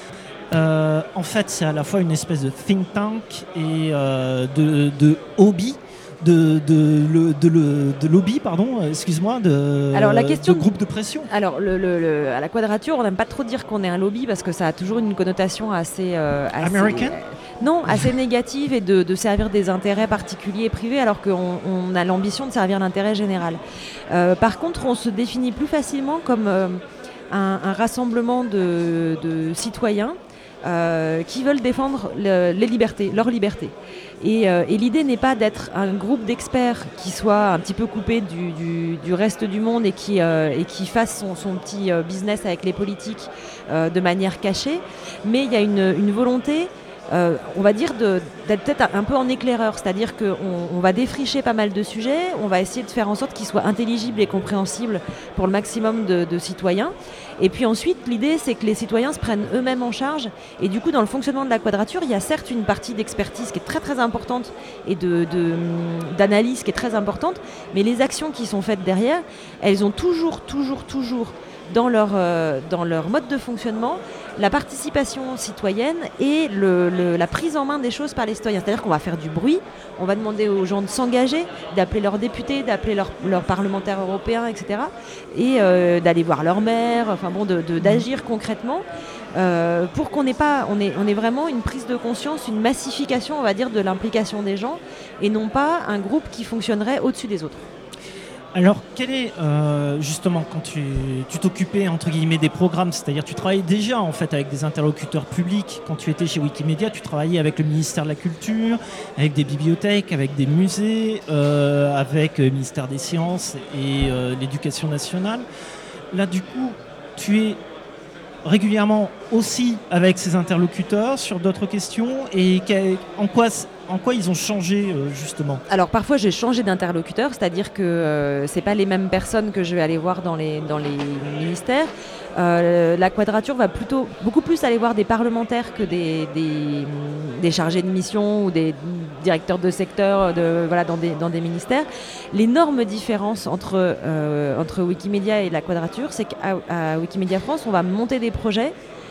Euh, en fait, c'est à la fois une espèce de think tank et euh, de, de hobby. De, de, le- de, le- de lobby, pardon, euh, excuse-moi, de, Alors, la question- de groupe de pression. Alors, le, le- le- à la Quadrature, on n'aime pas trop dire qu'on est un lobby parce que ça a toujours une connotation assez... euh, assez- American Non, assez négative et de, de servir des intérêts particuliers et privés alors qu'on on a l'ambition de servir l'intérêt général. Euh, par contre, on se définit plus facilement comme euh, un, un rassemblement de, de citoyens euh, qui veulent défendre le- les libertés, leurs libertés. Et, euh, et l'idée n'est pas d'être un groupe d'experts qui soit un petit peu coupé du, du- du reste du monde et qui, euh, et qui fasse son, son petit euh, business avec les politiques euh, de manière cachée, mais il y a une, une volonté, euh, on va dire, de- d'être peut-être un peu en éclaireur, c'est-à-dire qu'on on va défricher pas mal de sujets, on va essayer de faire en sorte qu'ils soient intelligibles et compréhensibles pour le maximum de, de citoyens. Et puis ensuite, l'idée, c'est que les citoyens se prennent eux-mêmes en charge. Et du coup, dans le fonctionnement de la Quadrature, il y a certes une partie d'expertise qui est très très importante et de, de, d'analyse qui est très importante, mais les actions qui sont faites derrière, elles ont toujours, toujours, toujours dans leur, euh, dans leur mode de fonctionnement la participation citoyenne et le, le, la prise en main des choses par les citoyens. C'est-à-dire qu'on va faire du bruit, on va demander aux gens de s'engager, d'appeler leurs députés, d'appeler leurs, leurs parlementaires européens, et cetera. Et euh, d'aller voir leur maire, enfin bon, de, de, d'agir concrètement. Euh, pour qu'on n'ait pas, on est, on est vraiment une prise de conscience, une massification, on va dire, de l'implication des gens, et non pas un groupe qui fonctionnerait au-dessus des autres. Alors, quel est euh, justement quand tu, tu t'occupais entre guillemets des programmes, c'est-à-dire tu travaillais déjà en fait avec des interlocuteurs publics. Quand tu étais chez Wikimedia, tu travaillais avec le ministère de la Culture, avec des bibliothèques, avec des musées, euh, avec le ministère des Sciences et euh, l'Éducation nationale. Là, du coup, tu es régulièrement aussi avec ces interlocuteurs sur d'autres questions et en quoi, en quoi ils ont changé euh, justement? Alors parfois j'ai changé d'interlocuteur, c'est-à-dire que euh, c'est pas les mêmes personnes que je vais aller voir dans les, dans les ministères. Euh, la Quadrature va plutôt beaucoup plus aller voir des parlementaires que des, des, des chargés de mission ou des directeurs de secteur de, voilà, dans, des, dans des ministères. L'énorme différence entre, euh, entre Wikimedia et la Quadrature, c'est qu'à à Wikimedia France, on va monter des projets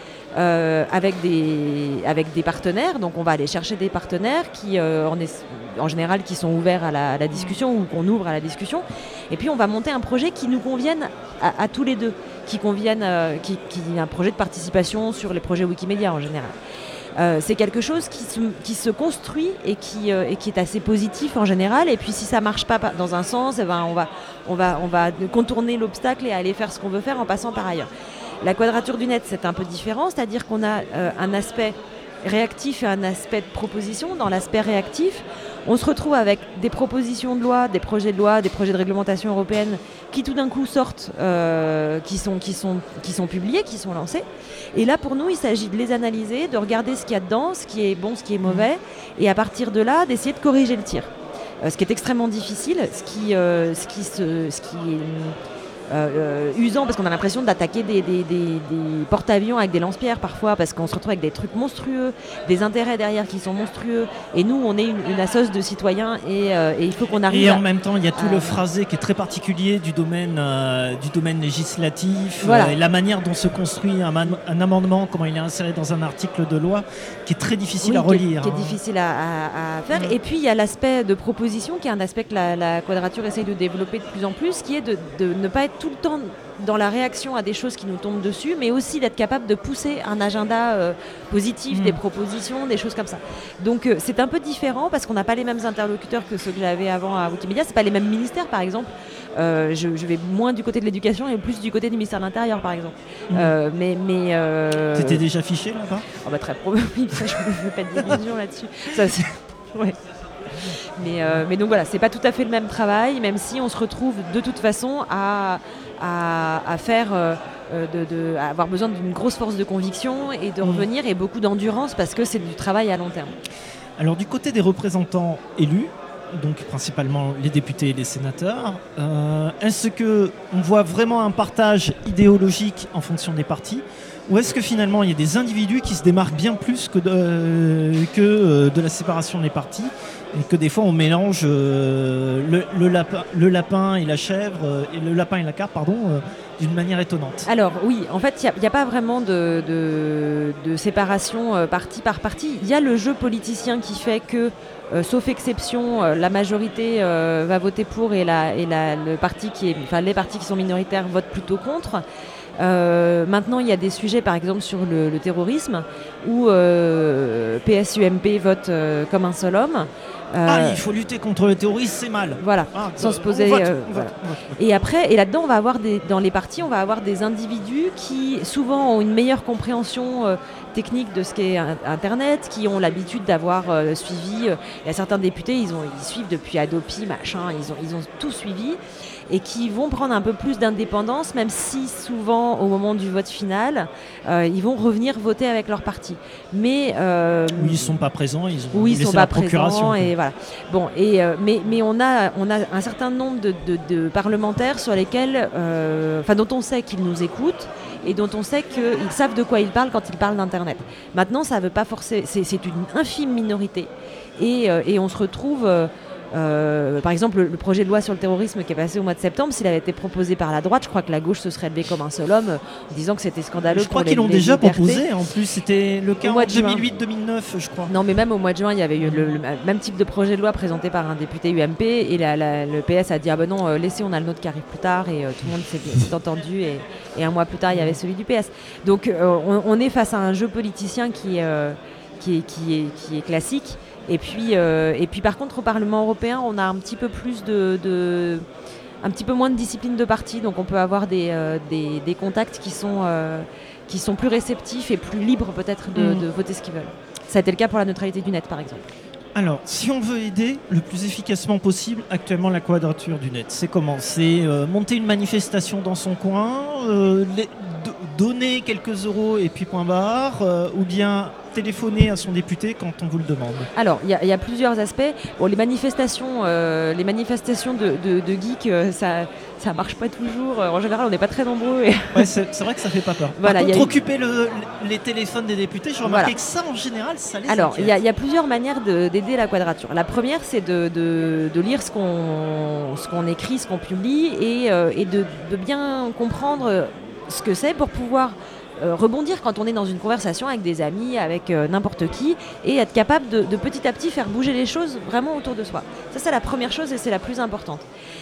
Euh, avec, des, avec des partenaires. Donc on va aller chercher des partenaires qui, euh, en, est, en général, qui sont ouverts à la, à la discussion ou qu'on ouvre à la discussion. Et puis on va monter un projet qui nous convienne à, à tous les deux, qui convienne, euh, qui, qui un projet de participation sur les projets Wikimedia en général. Euh, c'est quelque chose qui se, qui se construit et qui, euh, et qui est assez positif en général. Et puis si ça ne marche pas dans un sens, eh ben, on, va, on, va, on va contourner l'obstacle et aller faire ce qu'on veut faire en passant par ailleurs. La Quadrature du Net, c'est un peu différent, c'est-à-dire qu'on a euh, un aspect réactif et un aspect de proposition. Dans l'aspect réactif, on se retrouve avec des propositions de loi, des projets de loi, des projets de réglementation européenne qui tout d'un coup sortent, euh, qui, sont, qui, sont, qui sont publiés, qui sont lancés. Et là, pour nous, il s'agit de les analyser, de regarder ce qu'il y a dedans, ce qui est bon, ce qui est mauvais, et à partir de là, d'essayer de corriger le tir. Euh, ce qui est extrêmement difficile, ce qui, euh, ce qui, se, ce qui est... Euh, euh, usant parce qu'on a l'impression d'attaquer des, des, des, des porte-avions avec des lance-pierres parfois parce qu'on se retrouve avec des trucs monstrueux, des intérêts derrière qui sont monstrueux et nous on est une, une assoce de citoyens et, euh, et il faut qu'on arrive et en à, même temps il y a tout à... le phrasé qui est très particulier du domaine, euh, du domaine législatif, voilà. euh, et la manière dont se construit un, man- un amendement, comment il est inséré dans un article de loi qui est très difficile oui, à relire, qui est, hein. qui est difficile à, à, à faire. Mmh. Et puis il y a l'aspect de proposition qui est un aspect que la, la Quadrature essaye de développer de plus en plus, qui est de, de ne pas être tout le temps dans la réaction à des choses qui nous tombent dessus, mais aussi d'être capable de pousser un agenda euh, positif, mmh. des propositions, des choses comme ça. Donc euh, c'est un peu différent parce qu'on n'a pas les mêmes interlocuteurs que ceux que j'avais avant à Wikimedia, c'est pas les mêmes ministères par exemple. Euh, je, je vais moins du côté de l'éducation et plus du côté du ministère de l'Intérieur par exemple. Mmh. Euh, mais mais euh... T'étais déjà fiché là-bas? Oh bah très probablement, ça je ne fais pas d'illusion là-dessus. Ça, c'est... Ouais. Mais, euh, mais donc voilà, c'est pas tout à fait le même travail, même si on se retrouve de toute façon à, à, à faire, euh, de, de, à avoir besoin d'une grosse force de conviction et de revenir et beaucoup d'endurance parce que c'est du travail à long terme. Alors du côté des représentants élus, donc principalement les députés et les sénateurs, euh, est-ce qu'on voit vraiment un partage idéologique en fonction des partis? Ou est-ce que finalement il y a des individus qui se démarquent bien plus que de, euh, que, euh, de la séparation des partis et que des fois on mélange euh, le, le, lapin, le lapin et la chèvre, euh, et le lapin et la carpe, pardon, euh, d'une manière étonnante? Alors oui, en fait il n'y a, a pas vraiment de, de, de séparation euh, parti par parti. Il y a le jeu politicien qui fait que, euh, sauf exception, euh, la majorité euh, va voter pour et, la, et la, le parti qui est, enfin, les partis qui sont minoritaires votent plutôt contre. Euh, maintenant, il y a des sujets, par exemple, sur le, le terrorisme, où euh, P S U M P vote euh, comme un seul homme. Euh, ah, il faut lutter contre le terrorisme, c'est mal. Voilà, ah, sans se poser. Vote, euh, voilà. Et après, et là-dedans, on va avoir des, dans les partis, on va avoir des individus qui souvent ont une meilleure compréhension euh, technique de ce qu'est Internet, qui ont l'habitude d'avoir euh, suivi. Euh, il y a certains députés, ils, ont, ils suivent depuis Adopi, machin, ils ont, ils ont tout suivi. Et qui vont prendre un peu plus d'indépendance, même si souvent, au moment du vote final, euh, ils vont revenir voter avec leur parti. Mais euh, où ils ne sont pas présents, ils ont où ils laissé sont la pas procuration. Présents et voilà. Bon, et euh, mais mais on a on a un certain nombre de, de, de parlementaires sur lesquels, euh, enfin dont on sait qu'ils nous écoutent et dont on sait qu'ils savent de quoi ils parlent quand ils parlent d'Internet. Maintenant, ça veut pas forcément, c'est, c'est une infime minorité, et euh, et on se retrouve. Euh, Euh, par exemple, le, le projet de loi sur le terrorisme qui est passé au mois de septembre, s'il avait été proposé par la droite, je crois que la gauche se serait levée comme un seul homme, euh, en disant que c'était scandaleux. Je crois pour qu'ils les, l'ont les déjà libertés. proposé. En plus, c'était le cas Au en mois de juin. deux mille huit deux mille neuf, je crois. Non, mais même au mois de juin, il y avait eu le, le même type de projet de loi présenté par un député U M P et la, la, le P S a dit ah ben non, euh, laissez, on a le nôtre qui arrive plus tard et euh, tout le monde s'est, s'est entendu et, et un mois plus tard, il y avait celui du P S. Donc euh, on, on est face à un jeu politicien qui, euh, qui, est, qui, est, qui est classique. Et puis, euh, et puis par contre au Parlement européen on a un petit peu plus de, de un petit peu moins de discipline de parti, donc on peut avoir des, euh, des, des contacts qui sont, euh, qui sont plus réceptifs et plus libres peut-être de, Mmh. de voter ce qu'ils veulent. Ça a été le cas pour la neutralité du net par exemple. Alors, si on veut aider le plus efficacement possible, actuellement la Quadrature du Net, c'est comment ? C'est euh, monter une manifestation dans son coin, euh, les, do- donner quelques euros et puis point barre, euh, ou bien téléphoner à son député quand on vous le demande. Alors, il y, y a plusieurs aspects. Bon, les manifestations, euh, les manifestations de, de, de geeks, euh, ça, ça marche pas toujours. En général, on n'est pas très nombreux. Et Ouais, c'est, c'est vrai que ça fait pas peur. Voilà, Par y a contre, eu- occuper le- les téléphones des députés, j'ai remarqué Voilà. que ça, en général, ça les Alors, il y, a- inquiète. il y a plusieurs manières de- d'aider la Quadrature. La première, c'est de, de- de lire ce qu'on, ce qu'on écrit, ce qu'on publie, et, euh, et de, de bien comprendre ce que c'est pour pouvoir euh, rebondir quand on est dans une conversation avec des amis, avec euh, n'importe qui, et être capable de, de petit à petit faire bouger les choses vraiment autour de soi. Ça, c'est la première chose et c'est la plus importante.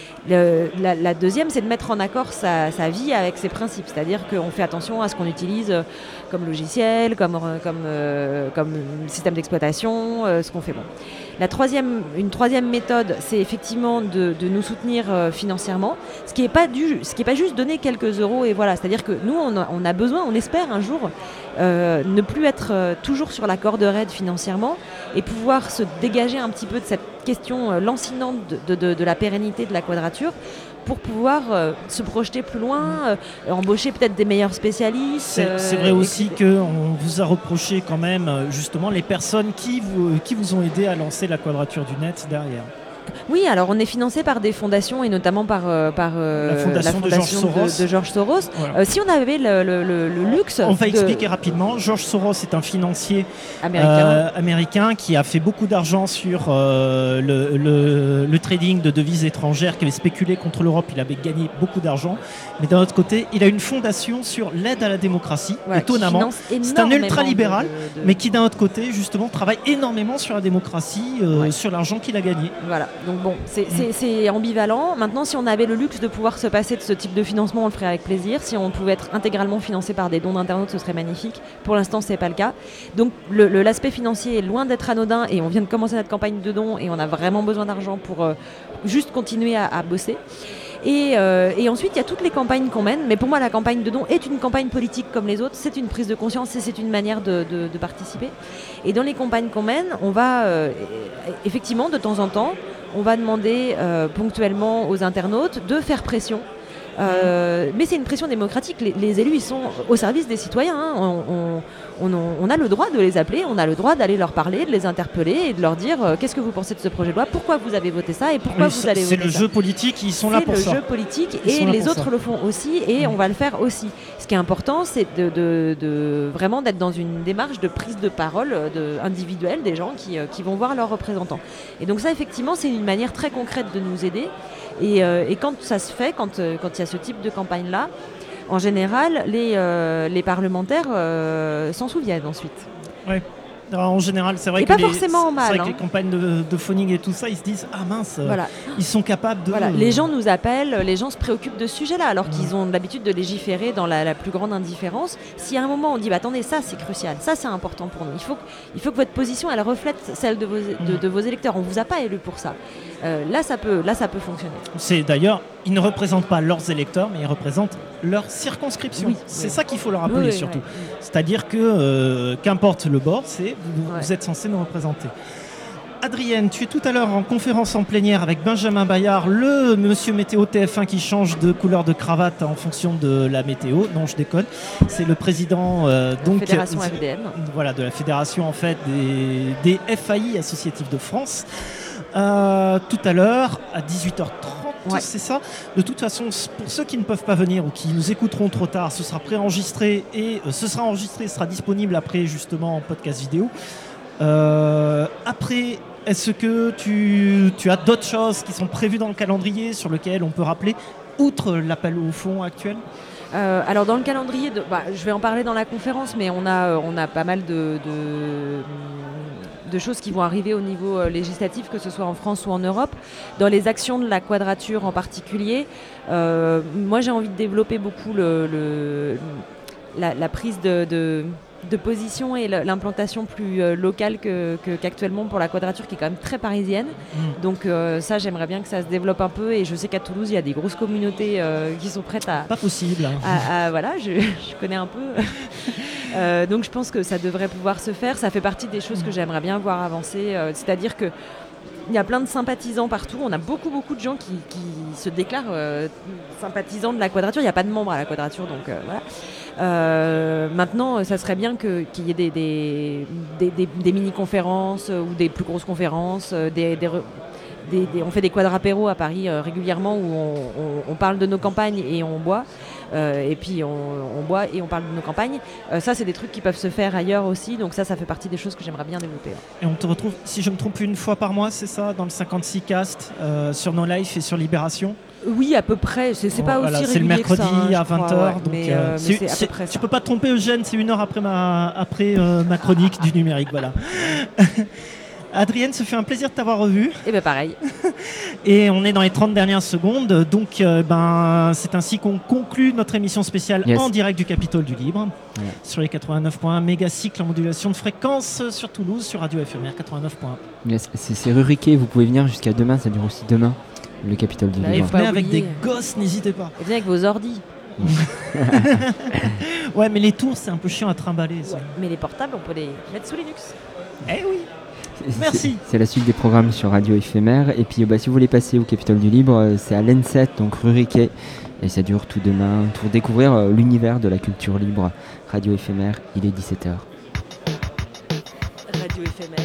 Le- la, la deuxième, c'est de mettre en accord sa, sa vie avec ses principes, c'est-à-dire qu'on fait attention à ce qu'on utilise euh, comme logiciel, comme, euh, comme, euh, comme système d'exploitation, euh, ce qu'on fait. Bon. La troisième, une troisième méthode, c'est effectivement de, de nous soutenir euh, financièrement, ce qui n'est pas, du- ce qui est pas juste donner quelques euros et voilà, c'est-à-dire que nous, on a, on a besoin, on espère un jour, euh, ne plus être euh, toujours sur la corde raide financièrement et pouvoir se dégager un petit peu de cette question euh, lancinante de, de- de la pérennité de la Quadrature pour pouvoir euh, se projeter plus loin, euh, embaucher peut-être des meilleurs spécialistes. C'est, euh, c'est vrai et aussi cetera. qu'on vous a reproché quand même euh, justement les personnes qui vous, qui vous ont aidé à lancer la Quadrature du Net derrière. Oui, alors on est financé par des fondations et notamment par, euh, par euh, La fondation de George Soros. de, de George Soros. Voilà. Euh, si on avait le, le- le- le luxe On va de- expliquer rapidement. George Soros est un financier américain, euh, américain qui a fait beaucoup d'argent sur euh, le, le- le trading de devises étrangères, qui avait spéculé contre l'Europe. Il avait gagné beaucoup d'argent. Mais d'un autre côté, il a une fondation sur l'aide à la démocratie, voilà, qui étonnamment. finance C'est un énormément ultralibéral, de- de- mais qui d'un autre côté, justement, travaille énormément sur la démocratie, euh, Ouais. sur l'argent qu'il a gagné. Voilà, donc bon, c'est, c'est- c'est ambivalent. Maintenant, si on avait le luxe de pouvoir se passer de ce type de financement, on le ferait avec plaisir. Si on pouvait être intégralement financé par des dons d'internautes, ce serait magnifique. Pour l'instant, c'est pas le cas. Donc, le, le- l'aspect financier est loin d'être anodin et on vient de commencer notre campagne de dons et on a vraiment besoin d'argent pour euh, juste continuer à, à bosser. Et, euh, et ensuite, il y a toutes les campagnes qu'on mène. Mais pour moi, la campagne de dons est une campagne politique comme les autres. C'est une prise de conscience et c'est une manière de, de- de participer. Et dans les campagnes qu'on mène, on va euh, effectivement, de temps en temps, on va demander euh, ponctuellement aux internautes de faire pression. Euh, mais c'est une pression démocratique. Les, les élus, ils sont au service des citoyens. hein. On, on- on- on a le droit de les appeler, on a le droit d'aller leur parler, de les interpeller et de leur dire euh, qu'est-ce que vous pensez de ce projet de loi, pourquoi vous avez voté ça et pourquoi Oui, vous ça- allez c'est voter le ça. jeu politique, ils sont là C'est pour le ça. jeu politique Ils et sont là les pour autres ça. le font aussi et on va le faire aussi. Ce qui est important, c'est de, de- de vraiment d'être dans une démarche de prise de parole euh, de, individuelle des gens qui, euh, qui vont voir leurs représentants. Et donc ça, effectivement, c'est une manière très concrète de nous aider. Et, euh, et quand ça se fait, quand euh, quand il y a ce type de campagne-là, en général, les, euh, les parlementaires euh, s'en souviennent ensuite. Alors, en général, c'est vrai Et que pas les, forcément c'est mal, vrai que hein. les campagnes de, de phoning et tout ça, ils se disent ah mince, euh, Voilà. ils sont capables de. Voilà, les gens nous appellent, les gens se préoccupent de ce sujet-là, alors qu'ils ont l'habitude de légiférer dans la, la plus grande indifférence. Si à un moment on dit, bah, attendez, ça c'est crucial, ça c'est important pour nous, il faut, que- il faut que votre position elle reflète celle de vos, de, de vos électeurs, on ne vous a pas élu pour ça. Euh, là, ça peut, là, ça peut fonctionner. C'est d'ailleurs, ils ne représentent pas leurs électeurs, mais ils représentent leur circonscription. Oui, c'est oui. ça qu'il faut leur rappeler Oui, oui, surtout. ouais. C'est-à-dire que euh, qu'importe le bord, c'est vous, Ouais. vous êtes censé nous représenter. Adrienne, tu es tout à l'heure en conférence en plénière avec Benjamin Bayard, le monsieur météo T F un qui change de couleur de cravate en fonction de la météo. Non, je déconne. C'est le président euh, donc Fédération euh, F D M. voilà, de la fédération en fait des, des F A I associatifs de France. Euh, tout à l'heure à dix-huit heures trente, Ouais. c'est ça. De toute façon, pour ceux qui ne peuvent pas venir ou qui nous écouteront trop tard, ce sera préenregistré et euh, ce sera enregistré, sera disponible après justement en podcast vidéo. Euh, après est-ce que tu, tu as d'autres choses qui sont prévues dans le calendrier sur lesquelles on peut rappeler, outre l'appel au fonds actuel ? Euh, alors dans le calendrier, de, bah, je vais en parler dans la conférence, mais on a, on a pas mal de, de, de choses qui vont arriver au niveau euh, législatif, que ce soit en France ou en Europe. Dans les actions de la Quadrature en particulier, euh, moi j'ai envie de développer beaucoup le, le, la, la prise de... de de position et l'implantation plus euh, locale que, que, qu'actuellement pour la Quadrature, qui est quand même très parisienne. Mmh. Donc euh, ça, j'aimerais bien que ça se développe un peu, et je sais qu'à Toulouse, il y a des grosses communautés euh, qui sont prêtes à... Pas possible. À, à, voilà, je, je connais un peu. euh, donc je pense que ça devrait pouvoir se faire. Ça fait partie des choses que j'aimerais bien voir avancer. Euh, c'est-à-dire que il y a plein de sympathisants partout. On a beaucoup, beaucoup de gens qui, qui se déclarent euh, sympathisants de la Quadrature. Il n'y a pas de membres à la Quadrature, donc euh, voilà. Euh, maintenant, ça serait bien que, qu'il y ait des, des, des, des, des mini-conférences euh, ou des plus grosses conférences. Euh, des, des, des, des, on fait des quadrapéros à Paris euh, régulièrement, où on, on, on parle de nos campagnes et on boit. Euh, et puis on, on boit et on parle de nos campagnes. Euh, ça, c'est des trucs qui peuvent se faire ailleurs aussi. Donc ça, ça fait partie des choses que j'aimerais bien développer. Et on te retrouve, si je me trompe, une fois par mois, c'est ça, dans le cinquante-six cast, euh, sur No Life et sur Libération ? Oui, à peu près. C'est, c'est oh, pas voilà, aussi c'est régulier le mercredi que ça, hein, à vingt heures. crois, ouais. Donc, mais, euh, euh, c'est, mais c'est à peu près tu ça. peux pas te tromper, Eugène, c'est une heure après ma, après, euh, ma chronique du numérique. Voilà. Adrienne, ce fait un plaisir de t'avoir revu. Et bien pareil. Et on est dans les trente dernières secondes. Donc euh, ben, c'est ainsi qu'on conclut notre émission spéciale yes. en direct du Capitole du Libre. Yeah. Sur les quatre-vingt-neuf point un mégacycle en modulation de fréquence sur Toulouse, sur Radio F M R quatre-vingt-neuf point un. Yes. C'est, c'est Ruriquet, vous pouvez venir jusqu'à demain, ça dure aussi demain. Le Capitole du Libre. Venez avec des gosses, n'hésitez pas. Et venez avec vos ordis. Ouais, mais les tours, c'est un peu chiant à trimballer. Ça. Ouais, mais les portables, on peut les mettre sous Linux. Eh oui. Merci. C'est, c'est la suite des programmes sur Radio Éphémère. Et puis, bah, si vous voulez passer au Capitole du Libre, c'est à l'N sept, donc rue Riquet. Et ça dure tout demain pour découvrir euh, l'univers de la culture libre. Radio Éphémère, il est dix-sept heures. Radio Éphémère.